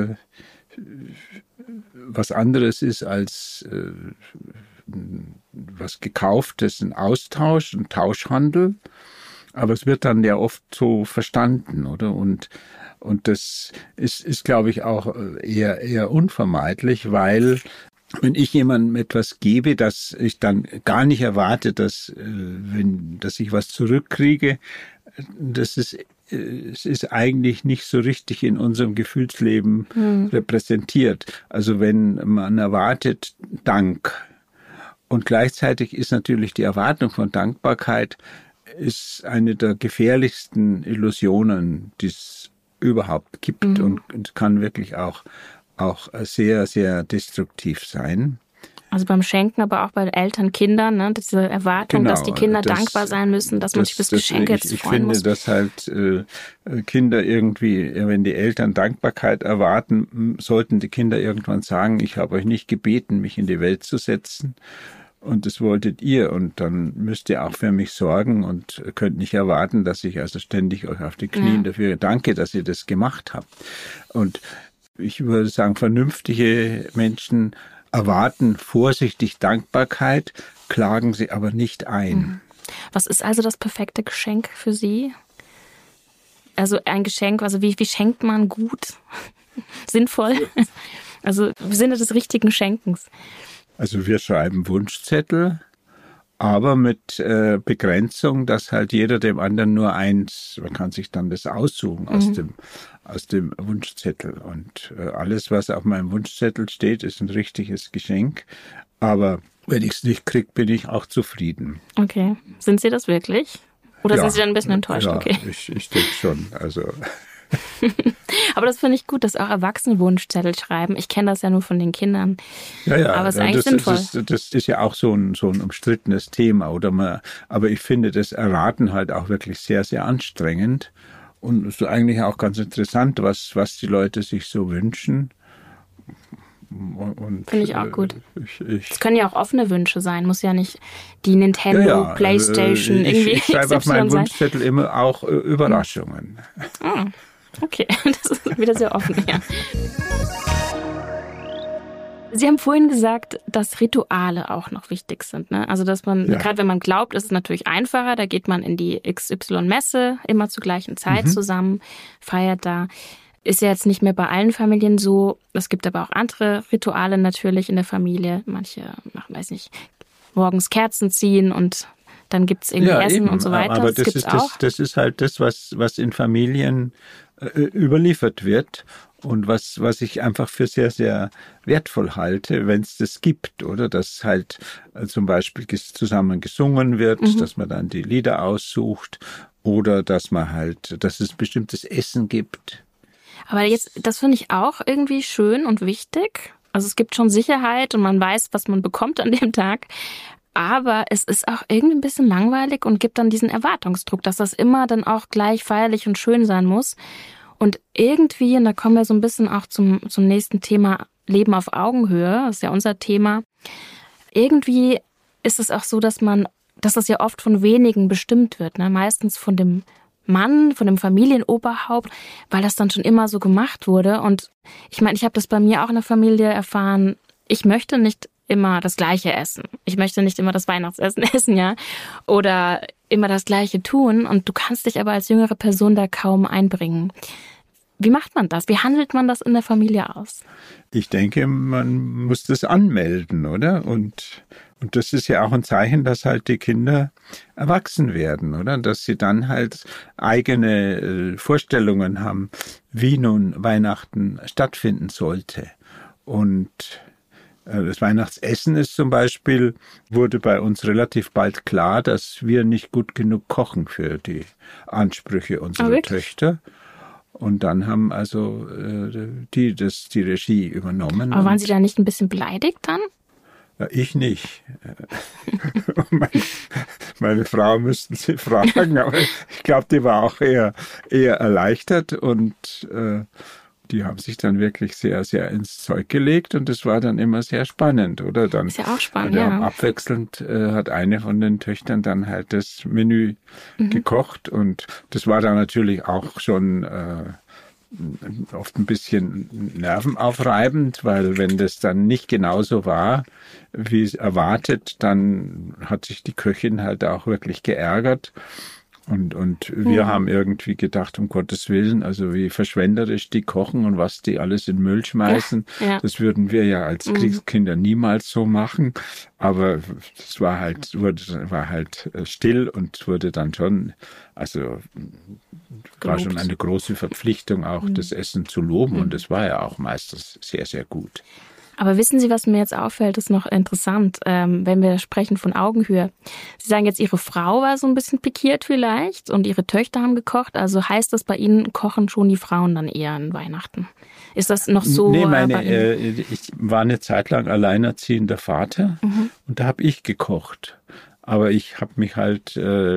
anderes ist als was Gekauftes, ein Austausch, ein Tauschhandel. Aber es wird dann ja oft so verstanden, oder? Und das ist, glaube ich, auch eher unvermeidlich, weil wenn ich jemandem etwas gebe, dass ich dann gar nicht erwarte, dass ich was zurückkriege, es ist eigentlich nicht so richtig in unserem Gefühlsleben repräsentiert. Also wenn man erwartet Dank und gleichzeitig ist natürlich die Erwartung von Dankbarkeit ist eine der gefährlichsten Illusionen, die es überhaupt gibt und kann wirklich auch sehr, sehr destruktiv sein. Also beim Schenken, aber auch bei Eltern, Kindern, ne? Diese Erwartung, dass die Kinder dankbar sein müssen, dass man sich das Geschenk jetzt freuen muss. Ich finde, dass halt Kinder irgendwie, wenn die Eltern Dankbarkeit erwarten, sollten die Kinder irgendwann sagen, ich habe euch nicht gebeten, mich in die Welt zu setzen. Und das wolltet ihr und dann müsst ihr auch für mich sorgen und könnt nicht erwarten, dass ich also ständig euch auf die Knien dafür danke, dass ihr das gemacht habt. Und ich würde sagen, vernünftige Menschen erwarten vorsichtig Dankbarkeit, klagen sie aber nicht ein. Was ist also das perfekte Geschenk für Sie? Also ein Geschenk, also wie schenkt man gut, sinnvoll? Also im Sinne des richtigen Schenkens. Also wir schreiben Wunschzettel aber mit Begrenzung, dass halt jeder dem anderen nur eins, man kann sich dann das aussuchen aus dem Wunschzettel. Und alles, was auf meinem Wunschzettel steht, ist ein richtiges Geschenk. Aber wenn ich es nicht kriege, bin ich auch zufrieden. Okay. Sind Sie das wirklich? Oder Ja, sind Sie dann ein bisschen enttäuscht? Ja, okay. ich denke schon. Also Aber das finde ich gut, dass auch Erwachsene Wunschzettel schreiben. Ich kenne das ja nur von den Kindern. ja, Aber es ist eigentlich sinnvoll. Das ist ja auch so ein umstrittenes Thema. Aber ich finde das Erraten halt auch wirklich sehr, sehr anstrengend. Und es ist eigentlich auch ganz interessant, was die Leute sich so wünschen. Finde ich auch gut. Es können ja auch offene Wünsche sein, muss ja nicht die Nintendo, Playstation irgendwie. Ich schreibe auf meinen Wunschzettel immer auch Überraschungen. Ah, okay, das ist wieder sehr offen, ja. Sie haben vorhin gesagt, dass Rituale auch noch wichtig sind, ne? Also, dass man, gerade wenn man glaubt, ist es natürlich einfacher, da geht man in die XY-Messe immer zur gleichen Zeit zusammen, feiert da. Ist ja jetzt nicht mehr bei allen Familien so. Es gibt aber auch andere Rituale natürlich in der Familie. Manche machen, weiß nicht, morgens Kerzen ziehen und dann gibt's irgendwie Essen und so weiter. Aber das ist halt das, was in Familien überliefert wird und was ich einfach für sehr, sehr wertvoll halte, wenn es das gibt, oder? Dass halt zum Beispiel zusammen gesungen wird, dass man dann die Lieder aussucht oder dass es ein bestimmtes Essen gibt. Aber jetzt, das finde ich auch irgendwie schön und wichtig. Also es gibt schon Sicherheit und man weiß, was man bekommt an dem Tag. Aber es ist auch irgendwie ein bisschen langweilig und gibt dann diesen Erwartungsdruck, dass das immer dann auch gleich feierlich und schön sein muss. Und irgendwie, und da kommen wir so ein bisschen auch zum nächsten Thema, Leben auf Augenhöhe, das ist ja unser Thema. Irgendwie ist es auch so, dass das ja oft von wenigen bestimmt wird, ne? Meistens von dem Mann, von dem Familienoberhaupt, weil das dann schon immer so gemacht wurde. Und ich meine, ich habe das bei mir auch in der Familie erfahren, ich möchte nicht immer das Gleiche essen. Ich möchte nicht immer das Weihnachtsessen essen, ja, oder immer das Gleiche tun. Und du kannst dich aber als jüngere Person da kaum einbringen. Wie macht man das? Wie handelt man das in der Familie aus? Ich denke, man muss das anmelden, oder? Und das ist ja auch ein Zeichen, dass halt die Kinder erwachsen werden, oder? Dass sie dann halt eigene Vorstellungen haben, wie nun Weihnachten stattfinden sollte. Und das Weihnachtsessen ist zum Beispiel, wurde bei uns relativ bald klar, dass wir nicht gut genug kochen für die Ansprüche unserer Töchter. Und dann haben also die Regie übernommen. Aber waren Sie da nicht ein bisschen beleidigt dann? Ja, ich nicht. Meine Frau müssten Sie fragen, aber ich glaube, die war auch eher erleichtert und die haben sich dann wirklich sehr, sehr ins Zeug gelegt und es war dann immer sehr spannend, oder? Dann ist ja auch spannend, ja. Abwechselnd hat eine von den Töchtern dann halt das Menü gekocht und das war dann natürlich auch schon oft ein bisschen nervenaufreibend, weil wenn das dann nicht genauso war, wie es erwartet, dann hat sich die Köchin halt auch wirklich geärgert. Und wir haben irgendwie gedacht, um Gottes Willen, also wie verschwenderisch die kochen und was die alles in Müll schmeißen, das würden wir ja als Kriegskinder niemals so machen. Aber es war halt still und wurde dann schon, also war schon eine große Verpflichtung, auch das Essen zu loben. Und es war ja auch meistens sehr, sehr gut. Aber wissen Sie, was mir jetzt auffällt, ist noch interessant, wenn wir sprechen von Augenhöhe. Sie sagen jetzt, Ihre Frau war so ein bisschen pikiert vielleicht und Ihre Töchter haben gekocht. Also heißt das, bei Ihnen kochen schon die Frauen dann eher an Weihnachten? Ist das noch so? Nee, ich war eine Zeit lang alleinerziehender Vater und da habe ich gekocht. Aber ich habe mich halt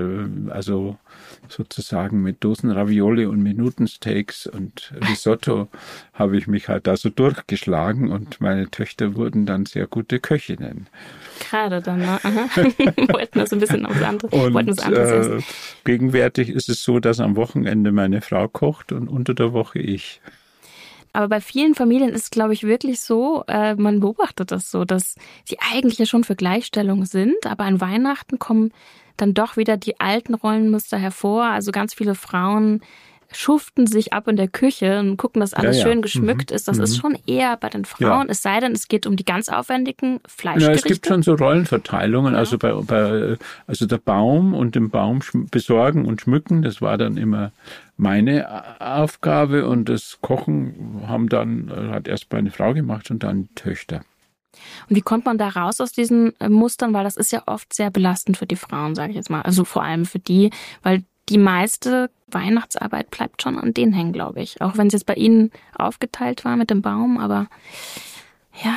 sozusagen mit Dosenravioli und Minutensteaks und Risotto habe ich mich halt da so durchgeschlagen und meine Töchter wurden dann sehr gute Köchinnen. Gerade dann, ne? Wollten das ein bisschen aufs andere. Und gegenwärtig ist es so, dass am Wochenende meine Frau kocht und unter der Woche ich. Aber bei vielen Familien ist es, glaube ich, wirklich so, man beobachtet das so, dass sie eigentlich ja schon für Gleichstellung sind, aber an Weihnachten kommen dann doch wieder die alten Rollenmuster hervor. Also ganz viele Frauen schuften sich ab in der Küche und gucken, dass alles schön geschmückt ist. Das ist schon eher bei den Frauen, es sei denn, es geht um die ganz aufwendigen Fleischgerichte. Ja, es gibt schon so Rollenverteilungen. Ja. Also also der Baum und den Baum besorgen und schmücken, das war dann immer meine Aufgabe, und das Kochen hat erst meine Frau gemacht und dann die Töchter. Und wie kommt man da raus aus diesen Mustern? Weil das ist ja oft sehr belastend für die Frauen, sage ich jetzt mal. Also vor allem für die, weil die meiste Weihnachtsarbeit bleibt schon an denen hängen, glaube ich. Auch wenn es jetzt bei Ihnen aufgeteilt war mit dem Baum, aber ja.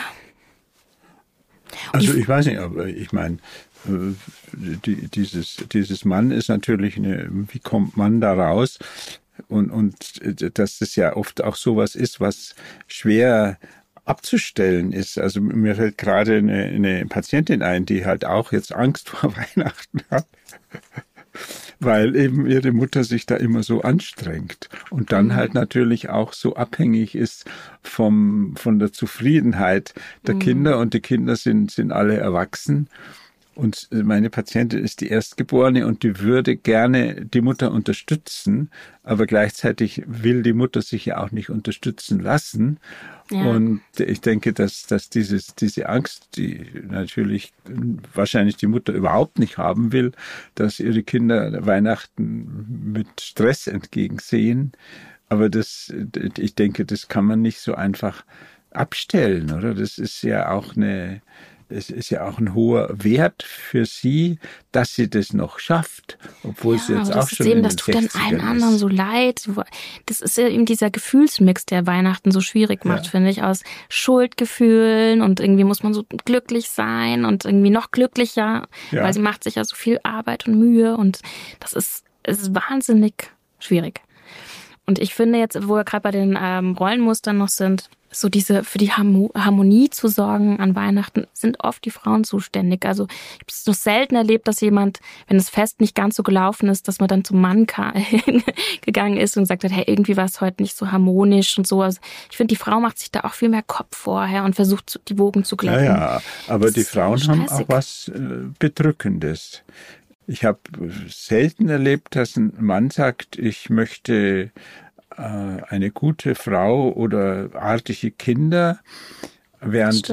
Also ich weiß nicht, aber ich meine, dieses Mann ist natürlich wie kommt man da raus? Und dass das ja oft auch sowas ist, was schwer abzustellen ist. Also mir fällt gerade eine Patientin ein, die halt auch jetzt Angst vor Weihnachten hat, weil eben ihre Mutter sich da immer so anstrengt und dann halt natürlich auch so abhängig ist von der Zufriedenheit der Kinder, und die Kinder sind alle erwachsen. Und meine Patientin ist die Erstgeborene und die würde gerne die Mutter unterstützen, aber gleichzeitig will die Mutter sich ja auch nicht unterstützen lassen. Ja. Und ich denke, dass diese Angst, die natürlich wahrscheinlich die Mutter überhaupt nicht haben will, dass ihre Kinder Weihnachten mit Stress entgegensehen. Aber ich denke, das kann man nicht so einfach abstellen, oder? Das ist ja auch es ist ja auch ein hoher Wert für sie, dass sie das noch schafft, obwohl sie jetzt auch schon in den 60ern ist. Das tut dann allen anderen so leid. Das ist ja eben dieser Gefühlsmix, der Weihnachten so schwierig macht, finde ich, aus Schuldgefühlen, und irgendwie muss man so glücklich sein und irgendwie noch glücklicher, weil sie macht sich ja so viel Arbeit und Mühe, und das ist wahnsinnig schwierig. Und ich finde jetzt, wo wir gerade bei den Rollenmustern noch sind, so für die Harmonie zu sorgen an Weihnachten, sind oft die Frauen zuständig. Also ich habe es noch selten erlebt, dass jemand, wenn das Fest nicht ganz so gelaufen ist, dass man dann zum Mann gegangen ist und gesagt hat, hey, irgendwie war es heute nicht so harmonisch und so. Also ich finde, die Frau macht sich da auch viel mehr Kopf vorher und versucht, die Wogen zu glätten. Ja, aber die Frauen haben auch was Bedrückendes. Ich habe selten erlebt, dass ein Mann sagt, ich möchte eine gute Frau oder artige Kinder, während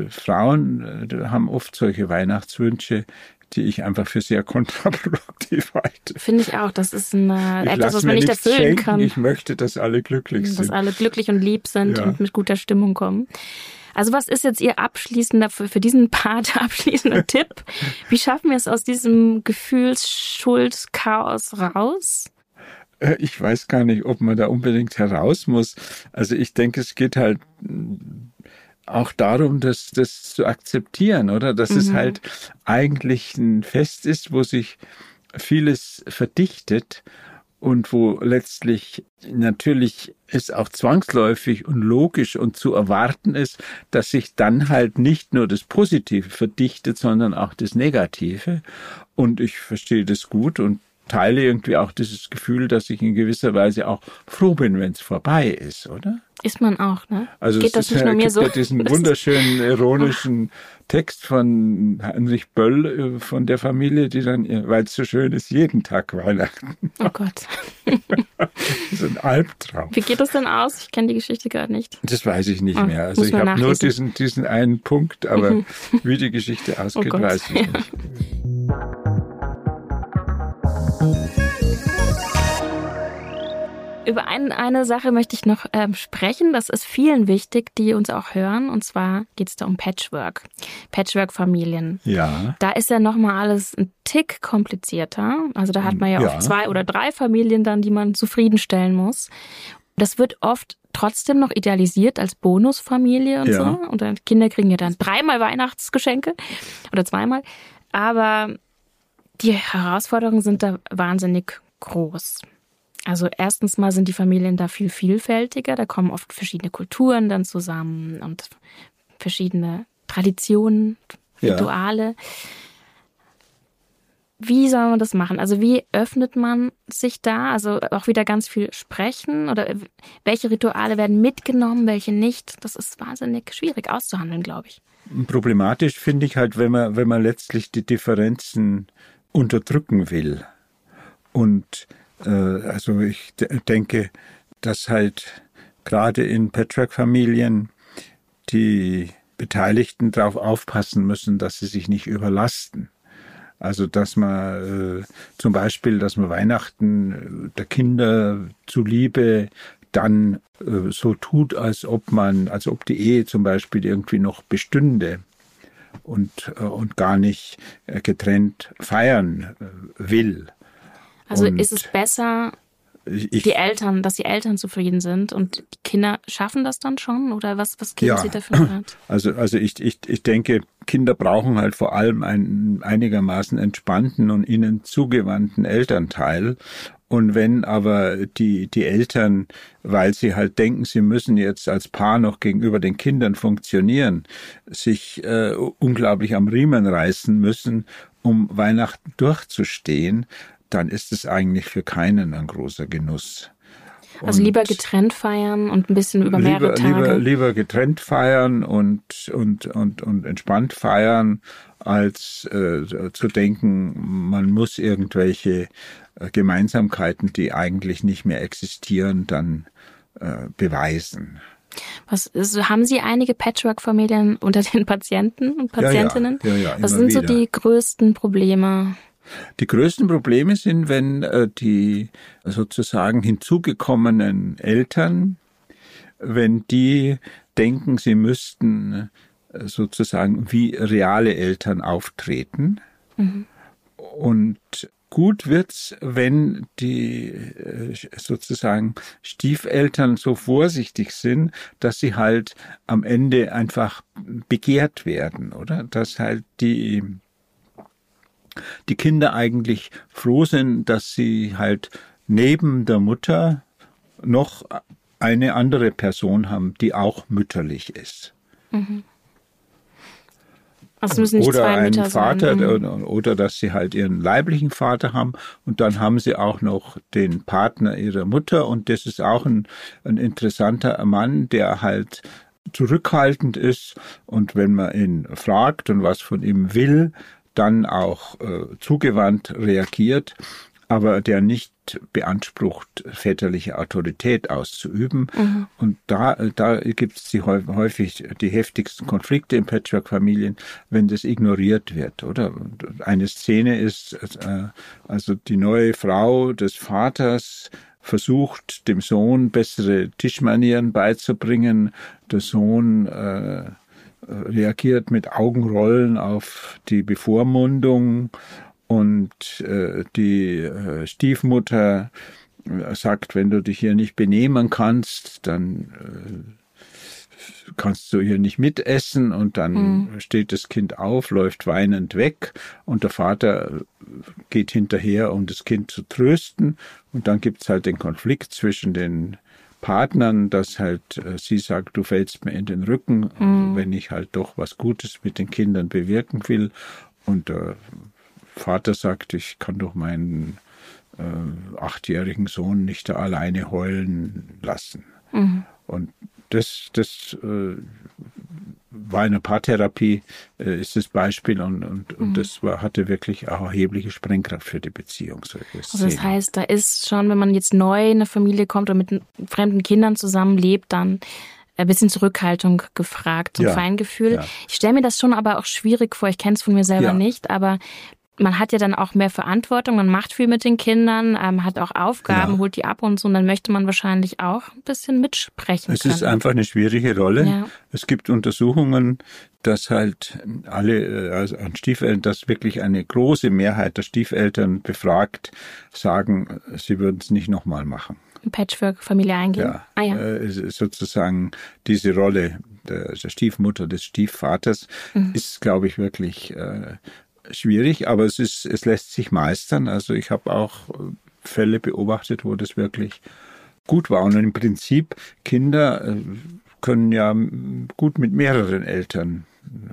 Frauen haben oft solche Weihnachtswünsche, die ich einfach für sehr kontraproduktiv halte. Finde ich auch, das ist etwas, was man nicht erfüllen kann. Ich möchte, dass alle glücklich sind. Dass alle glücklich und lieb sind und mit guter Stimmung kommen. Also was ist jetzt Ihr abschließender, für diesen Part abschließender Tipp? Wie schaffen wir es aus diesem Gefühlsschuld-Chaos raus? Ich weiß gar nicht, ob man da unbedingt heraus muss. Also ich denke, es geht halt auch darum, das zu akzeptieren, oder? Dass es halt eigentlich ein Fest ist, wo sich vieles verdichtet und wo letztlich natürlich es auch zwangsläufig und logisch und zu erwarten ist, dass sich dann halt nicht nur das Positive verdichtet, sondern auch das Negative. Und ich verstehe das gut und teile irgendwie auch dieses Gefühl, dass ich in gewisser Weise auch froh bin, wenn es vorbei ist, oder? Ist man auch, ne? Also geht das nicht nur mir so? Es gibt ja diesen wunderschönen, ironischen Text von Heinrich Böll von der Familie, die dann, weil es so schön ist, jeden Tag Weihnachten. Oh Gott. Das ist ein Albtraum. Wie geht das denn aus? Ich kenne die Geschichte gerade nicht. Das weiß ich nicht mehr. Also ich habe nur diesen einen Punkt, aber wie die Geschichte ausgeht, weiß ich nicht. Über eine Sache möchte ich noch sprechen. Das ist vielen wichtig, die uns auch hören. Und zwar geht es da um Patchwork. Patchwork-Familien. Ja. Da ist ja nochmal alles ein Tick komplizierter. Also da hat man ja oft 2 oder 3 Familien dann, die man zufriedenstellen muss. Das wird oft trotzdem noch idealisiert als Bonusfamilie und so. Und dann Kinder kriegen ja dann 3-mal Weihnachtsgeschenke oder 2-mal. Aber die Herausforderungen sind da wahnsinnig groß. Also erstens mal sind die Familien da viel vielfältiger. Da kommen oft verschiedene Kulturen dann zusammen und verschiedene Traditionen, Rituale. Ja. Wie soll man das machen? Also wie öffnet man sich da? Also auch wieder ganz viel sprechen, oder welche Rituale werden mitgenommen, welche nicht? Das ist wahnsinnig schwierig auszuhandeln, glaube ich. Problematisch finde ich halt, wenn man letztlich die Differenzen unterdrücken will und Also ich denke, dass halt gerade in Patchwork-Familien die Beteiligten darauf aufpassen müssen, dass sie sich nicht überlasten. Also dass man zum Beispiel, dass man Weihnachten der Kinder zuliebe dann so tut, als ob die Ehe zum Beispiel irgendwie noch bestünde und gar nicht getrennt feiern will. Also ist es besser, dass die Eltern zufrieden sind und die Kinder schaffen das dann schon? Oder was geben Sie dafür einen Rat? Also ich denke, Kinder brauchen halt vor allem einen einigermaßen entspannten und ihnen zugewandten Elternteil. Und wenn aber die Eltern, weil sie halt denken, sie müssen jetzt als Paar noch gegenüber den Kindern funktionieren, sich unglaublich am Riemen reißen müssen, um Weihnachten durchzustehen, dann ist es eigentlich für keinen ein großer Genuss. Also lieber getrennt feiern und ein bisschen über mehrere Tage. Lieber getrennt feiern und entspannt feiern, als zu denken, man muss irgendwelche Gemeinsamkeiten, die eigentlich nicht mehr existieren, dann beweisen. Haben Sie einige Patchwork-Familien unter den Patienten und Patientinnen? Ja, was sind so die größten Probleme? Die größten Probleme sind, wenn die sozusagen hinzugekommenen Eltern, wenn die denken, sie müssten sozusagen wie reale Eltern auftreten. Mhm. Und gut wird's, wenn die sozusagen Stiefeltern so vorsichtig sind, dass sie halt am Ende einfach begehrt werden, oder? Dass halt die Kinder eigentlich froh sind, dass sie halt neben der Mutter noch eine andere Person haben, die auch mütterlich ist. Mhm. Also müssen nicht oder zwei einen Mütter Vater sein. oder dass sie halt ihren leiblichen Vater haben und dann haben sie auch noch den Partner ihrer Mutter und das ist auch ein interessanter Mann, der halt zurückhaltend ist und wenn man ihn fragt und was von ihm will, dann auch zugewandt reagiert, aber der nicht beansprucht, väterliche Autorität auszuüben. Mhm. Und da gibt es häufig die heftigsten Konflikte in Patchwork-Familien, wenn das ignoriert wird, oder? Eine Szene ist, also die neue Frau des Vaters versucht, dem Sohn bessere Tischmanieren beizubringen. Der Sohn reagiert mit Augenrollen auf die Bevormundung und die Stiefmutter sagt, wenn du dich hier nicht benehmen kannst, dann kannst du hier nicht mitessen und dann steht das Kind auf, läuft weinend weg und der Vater geht hinterher, um das Kind zu trösten und dann gibt's halt den Konflikt zwischen den Partnern, dass halt sie sagt, du fällst mir in den Rücken, wenn ich halt doch was Gutes mit den Kindern bewirken will. Und der Vater sagt, ich kann doch meinen 8-jährigen Sohn nicht da alleine heulen lassen. Mhm. Und das war in der Paartherapie, ist das Beispiel und das hatte wirklich auch erhebliche Sprengkraft für die Beziehung. Also das heißt, da ist schon, wenn man jetzt neu in eine Familie kommt oder mit fremden Kindern zusammenlebt, dann ein bisschen Zurückhaltung gefragt und Feingefühl. Ja. Ich stelle mir das schon aber auch schwierig vor, ich kenne es von mir selber nicht, aber man hat ja dann auch mehr Verantwortung, man macht viel mit den Kindern, hat auch Aufgaben, holt die ab und so, und dann möchte man wahrscheinlich auch ein bisschen mitsprechen können. Ist einfach eine schwierige Rolle. Ja. Es gibt Untersuchungen, dass halt also an Stiefeltern, dass wirklich eine große Mehrheit der Stiefeltern befragt, sagen, sie würden es nicht nochmal machen. Patchwork-Familie eingehen? Sozusagen diese Rolle der Stiefmutter, des Stiefvaters ist, glaube ich, wirklich schwierig, aber es lässt sich meistern. Also ich habe auch Fälle beobachtet, wo das wirklich gut war. Und im Prinzip, Kinder können ja gut mit mehreren Eltern.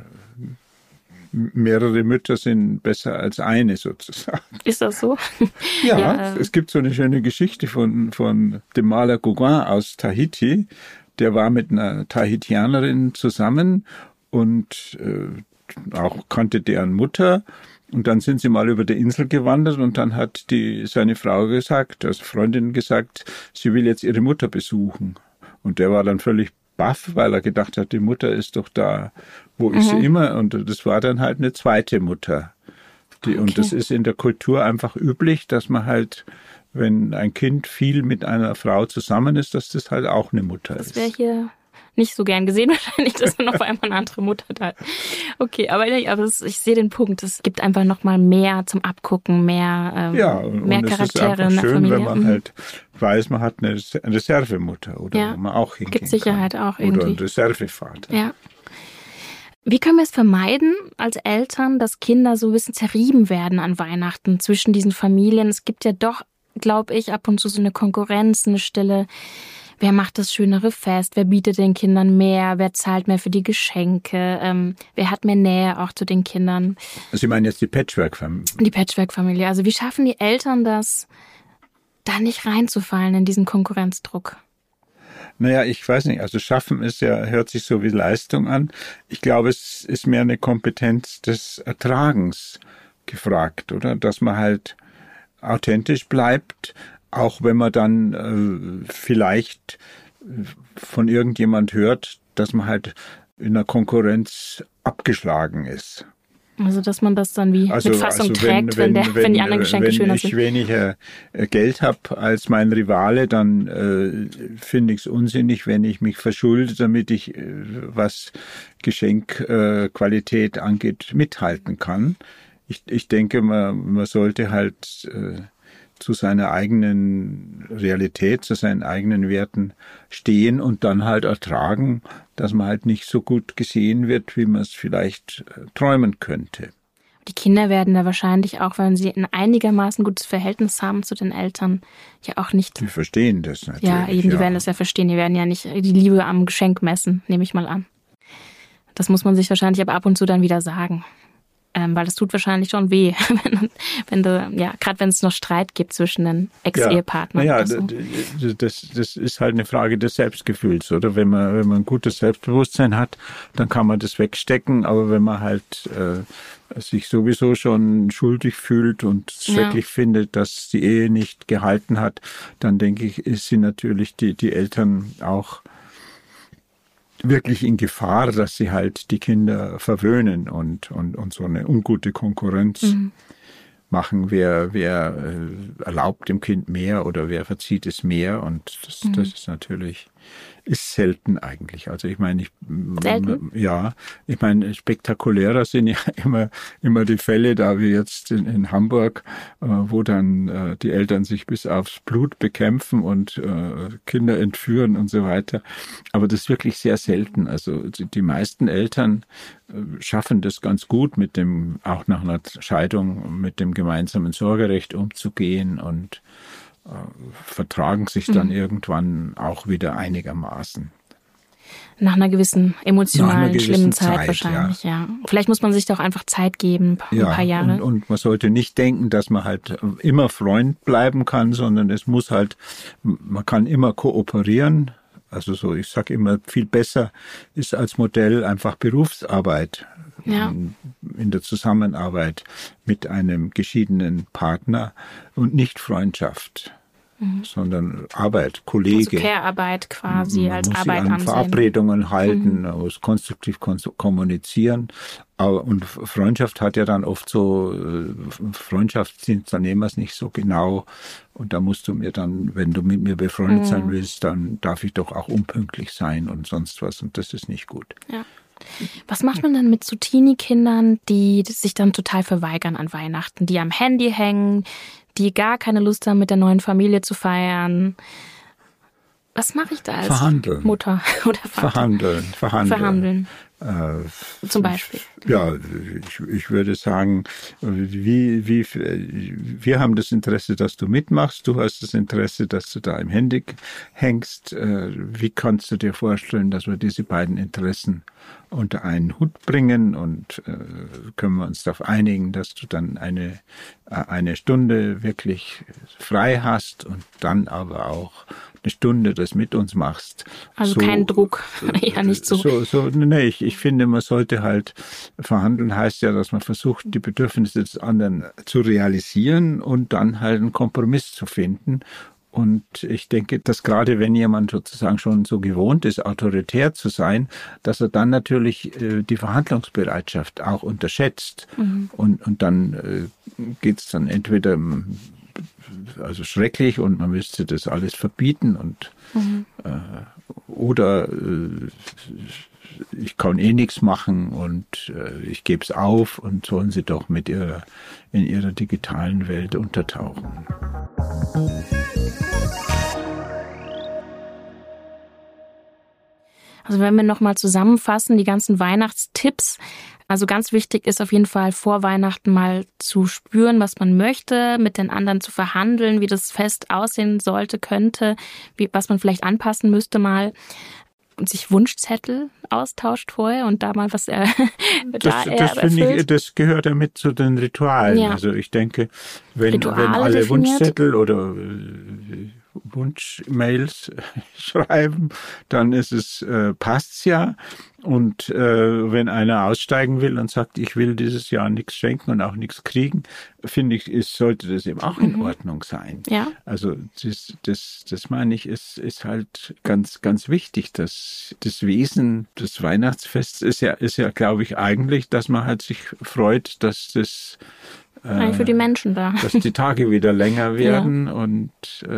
Mehrere Mütter sind besser als eine sozusagen. Ist das so? Ja, es gibt so eine schöne Geschichte von dem Maler Gauguin aus Tahiti. Der war mit einer Tahitianerin zusammen und auch kannte deren Mutter Und dann sind sie mal über die Insel gewandert und dann hat seine Frau gesagt, also Freundin gesagt, sie will jetzt ihre Mutter besuchen. Und der war dann völlig baff, weil er gedacht hat, die Mutter ist doch da, wo ich sie immer. Und das war dann halt eine zweite Mutter. Und das ist in der Kultur einfach üblich, dass man halt, wenn ein Kind viel mit einer Frau zusammen ist, dass das halt auch eine Mutter ist. Das wäre hier nicht so gern gesehen wahrscheinlich, dass dann auf einmal eine andere Mutter da ist. Okay, aber ich sehe den Punkt. Es gibt einfach noch mal mehr zum Abgucken, mehr Charaktere in der Familie. Es ist einfach schön, wenn man halt weiß, man hat eine Reservemutter oder wo man auch hingehen gibt Sicherheit kann. Auch irgendwie. Oder einen Reservevater. Ja. Wie können wir es vermeiden als Eltern, dass Kinder so ein bisschen zerrieben werden an Weihnachten zwischen diesen Familien? Es gibt ja doch, glaube ich, ab und zu so eine Konkurrenz, eine Stille. Wer macht das schönere Fest? Wer bietet den Kindern mehr? Wer zahlt mehr für die Geschenke? Wer hat mehr Nähe auch zu den Kindern? Sie meinen jetzt die Patchwork-Familie? Die Patchwork-Familie. Also wie schaffen die Eltern das, da nicht reinzufallen in diesen Konkurrenzdruck? Naja, ich weiß nicht, also schaffen ist ja, hört sich so wie Leistung an. Ich glaube, es ist mehr eine Kompetenz des Ertragens gefragt, oder? Dass man halt authentisch bleibt, auch wenn man dann vielleicht von irgendjemand hört, dass man halt in der Konkurrenz abgeschlagen ist. Also, dass man das dann wie mit Fassung trägt, wenn die anderen Geschenke schöner sind. Wenn ich weniger Geld habe als mein Rivale, dann finde ich es unsinnig, wenn ich mich verschulde, damit ich, was Geschenkqualität angeht, mithalten kann. Ich denke, man sollte halt zu seiner eigenen Realität, zu seinen eigenen Werten stehen und dann halt ertragen, dass man halt nicht so gut gesehen wird, wie man es vielleicht träumen könnte. Die Kinder werden da wahrscheinlich auch, wenn sie ein einigermaßen gutes Verhältnis haben zu den Eltern, ja auch nicht... Die verstehen das natürlich. Ja, eben, die werden das ja verstehen. Die werden ja nicht die Liebe am Geschenk messen, nehme ich mal an. Das muss man sich wahrscheinlich aber ab und zu dann wieder sagen. Weil das tut wahrscheinlich schon weh, gerade wenn es noch Streit gibt zwischen den Ex-Ehepartnern. Ja, so. Das ist halt eine Frage des Selbstgefühls, oder? Wenn man ein gutes Selbstbewusstsein hat, dann kann man das wegstecken, aber wenn man halt sich sowieso schon schuldig fühlt und schrecklich findet, dass die Ehe nicht gehalten hat, dann denke ich, sind natürlich die Eltern auch wirklich in Gefahr, dass sie halt die Kinder verwöhnen und so eine ungute Konkurrenz machen. Wer erlaubt dem Kind mehr oder wer verzieht es mehr? Und das ist natürlich selten eigentlich. Also ich meine, spektakulärer sind ja immer die Fälle, da wie jetzt in Hamburg, wo dann die Eltern sich bis aufs Blut bekämpfen und Kinder entführen und so weiter. Aber das ist wirklich sehr selten. Also die meisten Eltern schaffen das ganz gut, auch nach einer Scheidung mit dem gemeinsamen Sorgerecht umzugehen und vertragen sich dann irgendwann auch wieder einigermaßen. Nach einer gewissen emotionalen, schlimmen Zeit wahrscheinlich, ja. Vielleicht muss man sich doch einfach Zeit geben, ein paar Jahre. Und man sollte nicht denken, dass man halt immer Freund bleiben kann, sondern man kann immer kooperieren. Also ich sage immer, viel besser ist als Modell einfach Berufsarbeit. Ja. In der Zusammenarbeit mit einem geschiedenen Partner und nicht Freundschaft, sondern Arbeit, Kollege. Also Care-Arbeit quasi man als muss Arbeit sich an ansehen. Verabredungen halten, muss konstruktiv kommunizieren. Und Freundschaft hat ja dann oft so, Freundschaft dann nehmen wir es nicht so genau. Und da musst du mir dann, wenn du mit mir befreundet sein willst, dann darf ich doch auch unpünktlich sein und sonst was. Und das ist nicht gut. Ja. Was macht man dann mit so Teenie-Kindern, die sich dann total verweigern an Weihnachten, die am Handy hängen, die gar keine Lust haben, mit der neuen Familie zu feiern? Was mache ich da als Mutter oder Vater? Verhandeln. Zum Beispiel. Ja, ich würde sagen, wir haben das Interesse, dass du mitmachst. Du hast das Interesse, dass du da im Handy hängst. Wie kannst du dir vorstellen, dass wir diese beiden Interessen unter einen Hut bringen? Und können wir uns darauf einigen, dass du dann eine Stunde wirklich frei hast und dann aber auch eine Stunde das mit uns machst. Also kein Druck, ja nicht so. Nee, ich finde, man sollte halt verhandeln, heißt ja, dass man versucht, die Bedürfnisse des anderen zu realisieren und dann halt einen Kompromiss zu finden. Und ich denke, dass gerade wenn jemand sozusagen schon so gewohnt ist, autoritär zu sein, dass er dann natürlich die Verhandlungsbereitschaft auch unterschätzt. Und dann geht's dann entweder also schrecklich und man müsste das alles verbieten und oder ich kann eh nichts machen und ich gebe es auf und sollen sie doch in ihrer digitalen Welt untertauchen. Also wenn wir nochmal zusammenfassen, die ganzen Weihnachtstipps. Also ganz wichtig ist auf jeden Fall vor Weihnachten mal zu spüren, was man möchte, mit den anderen zu verhandeln, wie das Fest aussehen sollte, könnte, was man vielleicht anpassen müsste mal. Und sich Wunschzettel austauscht vorher und da mal was das finde ich, das gehört ja mit zu den Ritualen. Ja. Also ich denke, wenn alle definiert. Wunschzettel oder Wunschmails schreiben, dann passt's ja. Und wenn einer aussteigen will und sagt, ich will dieses Jahr nichts schenken und auch nichts kriegen, finde ich, sollte das eben auch in Ordnung sein. Ja. Also das meine ich, ist halt ganz, ganz wichtig. Das Wesen des Weihnachtsfests ist ja, glaube ich, eigentlich, dass man halt sich freut, dass das eigentlich für die Menschen da. Dass die Tage wieder länger werden und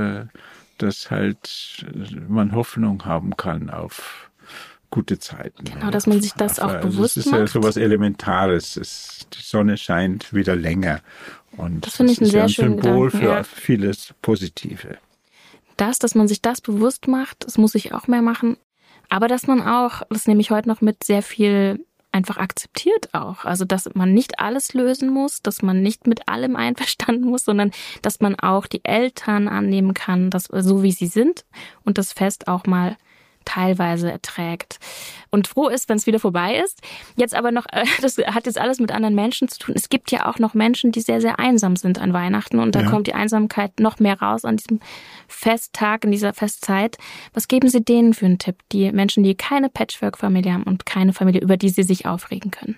dass halt man Hoffnung haben kann auf gute Zeiten. Genau, dass man sich das auch bewusst macht. Das ist ja so was Elementares. Die Sonne scheint wieder länger. Und das finde ich ein sehr schönes Symbol für vieles Positive. Dass man sich das bewusst macht, das muss ich auch mehr machen. Aber dass man auch, das nehme ich heute noch mit, sehr viel einfach akzeptiert auch. Also, dass man nicht alles lösen muss, dass man nicht mit allem einverstanden muss, sondern dass man auch die Eltern annehmen kann, so wie sie sind und das Fest auch mal teilweise erträgt und froh ist, wenn es wieder vorbei ist. Jetzt aber noch, das hat jetzt alles mit anderen Menschen zu tun. Es gibt ja auch noch Menschen, die sehr, sehr einsam sind an Weihnachten und da kommt die Einsamkeit noch mehr raus an diesem Festtag, in dieser Festzeit. Was geben Sie denen für einen Tipp? Die Menschen, die keine Patchwork-Familie haben und keine Familie, über die sie sich aufregen können.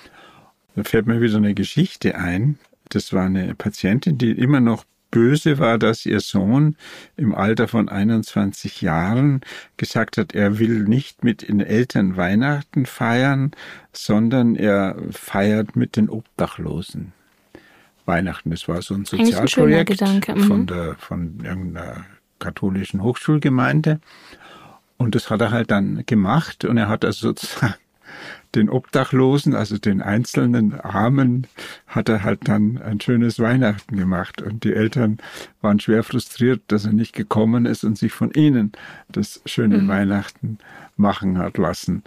Da fällt mir wieder eine Geschichte ein. Das war eine Patientin, die immer noch böse war, dass ihr Sohn im Alter von 21 Jahren gesagt hat, er will nicht mit den Eltern Weihnachten feiern, sondern er feiert mit den Obdachlosen Weihnachten. Das war so ein Sozialprojekt von irgendeiner katholischen Hochschulgemeinde. Und das hat er halt dann gemacht und er hat also sozusagen den Obdachlosen, also den einzelnen Armen, hat er halt dann ein schönes Weihnachten gemacht. Und die Eltern waren schwer frustriert, dass er nicht gekommen ist und sich von ihnen das schöne Weihnachten machen hat lassen.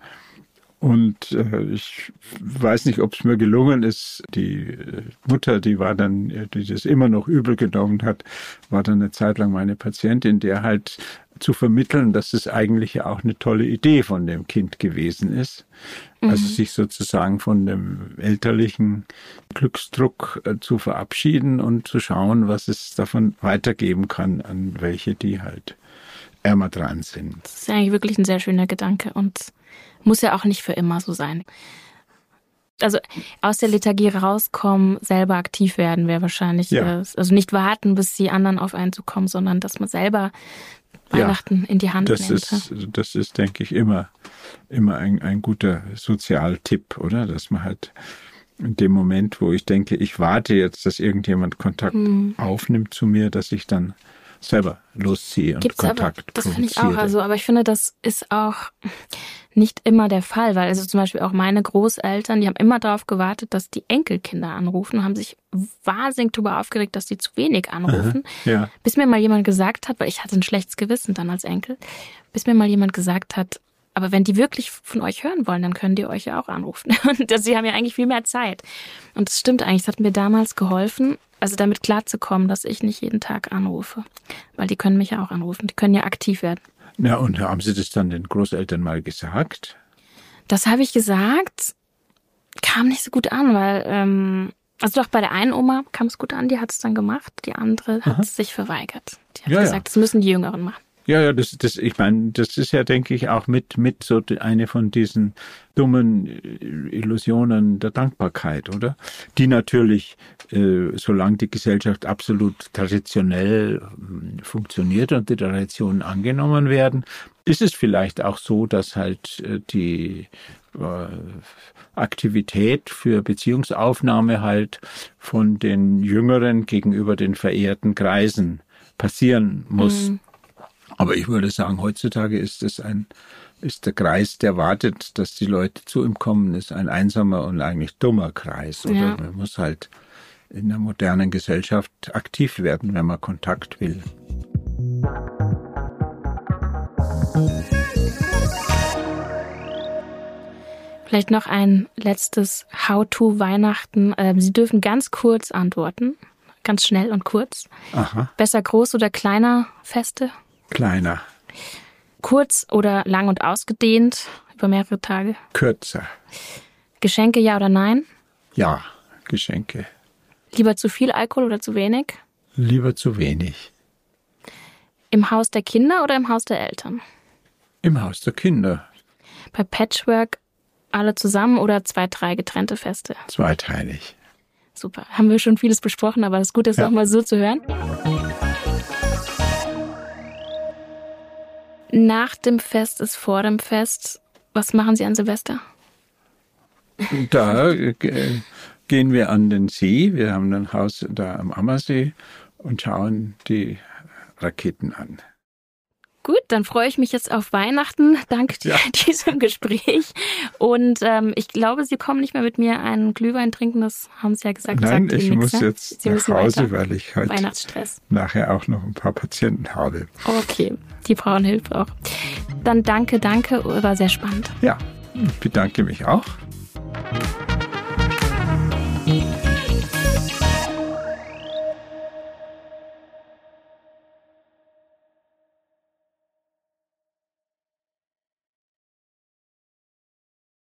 Und ich weiß nicht, ob es mir gelungen ist. Die Mutter, die das immer noch übel genommen hat, war dann eine Zeit lang meine Patientin, der halt zu vermitteln, dass es eigentlich ja auch eine tolle Idee von dem Kind gewesen ist. Also sich sozusagen von dem elterlichen Glücksdruck zu verabschieden und zu schauen, was es davon weitergeben kann an welche, die halt ärmer dran sind. Das ist eigentlich wirklich ein sehr schöner Gedanke und muss ja auch nicht für immer so sein. Also aus der Lethargie rauskommen, selber aktiv werden wäre wahrscheinlich, also nicht warten, bis die anderen auf einen zukommen, sondern dass man selber Weihnachten in die Hand nimmt. Das ist, denke ich, immer ein guter Sozialtipp, oder? Dass man halt in dem Moment, wo ich denke, ich warte jetzt, dass irgendjemand Kontakt aufnimmt zu mir, dass ich dann selber losziehe und Gibt's Kontakt aber, das finde ich auch, aber ich finde, das ist auch nicht immer der Fall, weil also zum Beispiel auch meine Großeltern, die haben immer darauf gewartet, dass die Enkelkinder anrufen und haben sich wahnsinnig darüber aufgeregt, dass die zu wenig anrufen. Bis mir mal jemand gesagt hat, weil ich hatte ein schlechtes Gewissen dann als Enkel, bis mir mal jemand gesagt hat, aber wenn die wirklich von euch hören wollen, dann können die euch ja auch anrufen. Und sie haben ja eigentlich viel mehr Zeit. Und das stimmt eigentlich, das hat mir damals geholfen, also damit klarzukommen, dass ich nicht jeden Tag anrufe. Weil die können mich ja auch anrufen, die können ja aktiv werden. Ja, und haben Sie das dann den Großeltern mal gesagt? Das habe ich gesagt, kam nicht so gut an, weil, also doch bei der einen Oma kam es gut an, die hat es dann gemacht, die andere hat sich verweigert. Die hat gesagt, das müssen die Jüngeren machen. Ja, ich meine, das ist ja, denke ich, auch mit so eine von diesen dummen Illusionen der Dankbarkeit, oder? Die natürlich, solange die Gesellschaft absolut traditionell funktioniert und die Traditionen angenommen werden, ist es vielleicht auch so, dass halt die Aktivität für Beziehungsaufnahme halt von den Jüngeren gegenüber den verehrten Kreisen passieren muss. Mhm. Aber ich würde sagen, heutzutage ist der Kreis, der wartet, dass die Leute zu ihm kommen, ist ein einsamer und eigentlich dummer Kreis. Oder ja. Man muss halt in der modernen Gesellschaft aktiv werden, wenn man Kontakt will. Vielleicht noch ein letztes How-to Weihnachten. Sie dürfen ganz kurz antworten. Ganz schnell und kurz. Aha. Besser groß oder kleiner Feste? Kleiner. Kurz oder lang und ausgedehnt über mehrere Tage? Kürzer. Geschenke ja oder nein? Ja, Geschenke. Lieber zu viel Alkohol oder zu wenig? Lieber zu wenig. Im Haus der Kinder oder im Haus der Eltern? Im Haus der Kinder. Bei Patchwork alle zusammen oder 2, 3 getrennte Feste? Zweiteilig. Super. Haben wir schon vieles besprochen, aber es ist gut, das nochmal so zu hören. Nach dem Fest ist vor dem Fest. Was machen Sie an Silvester? Da gehen wir an den See. Wir haben ein Haus da am Ammersee und schauen die Raketen an. Gut, dann freue ich mich jetzt auf Weihnachten, dank diesem Gespräch. Und ich glaube, Sie kommen nicht mehr mit mir einen Glühwein trinken, das haben Sie ja gesagt. Nein, ich muss jetzt nach Hause, weil ich heute nachher auch noch ein paar Patienten habe. Okay, die brauchen Hilfe auch. Dann danke, war sehr spannend. Ja, ich bedanke mich auch.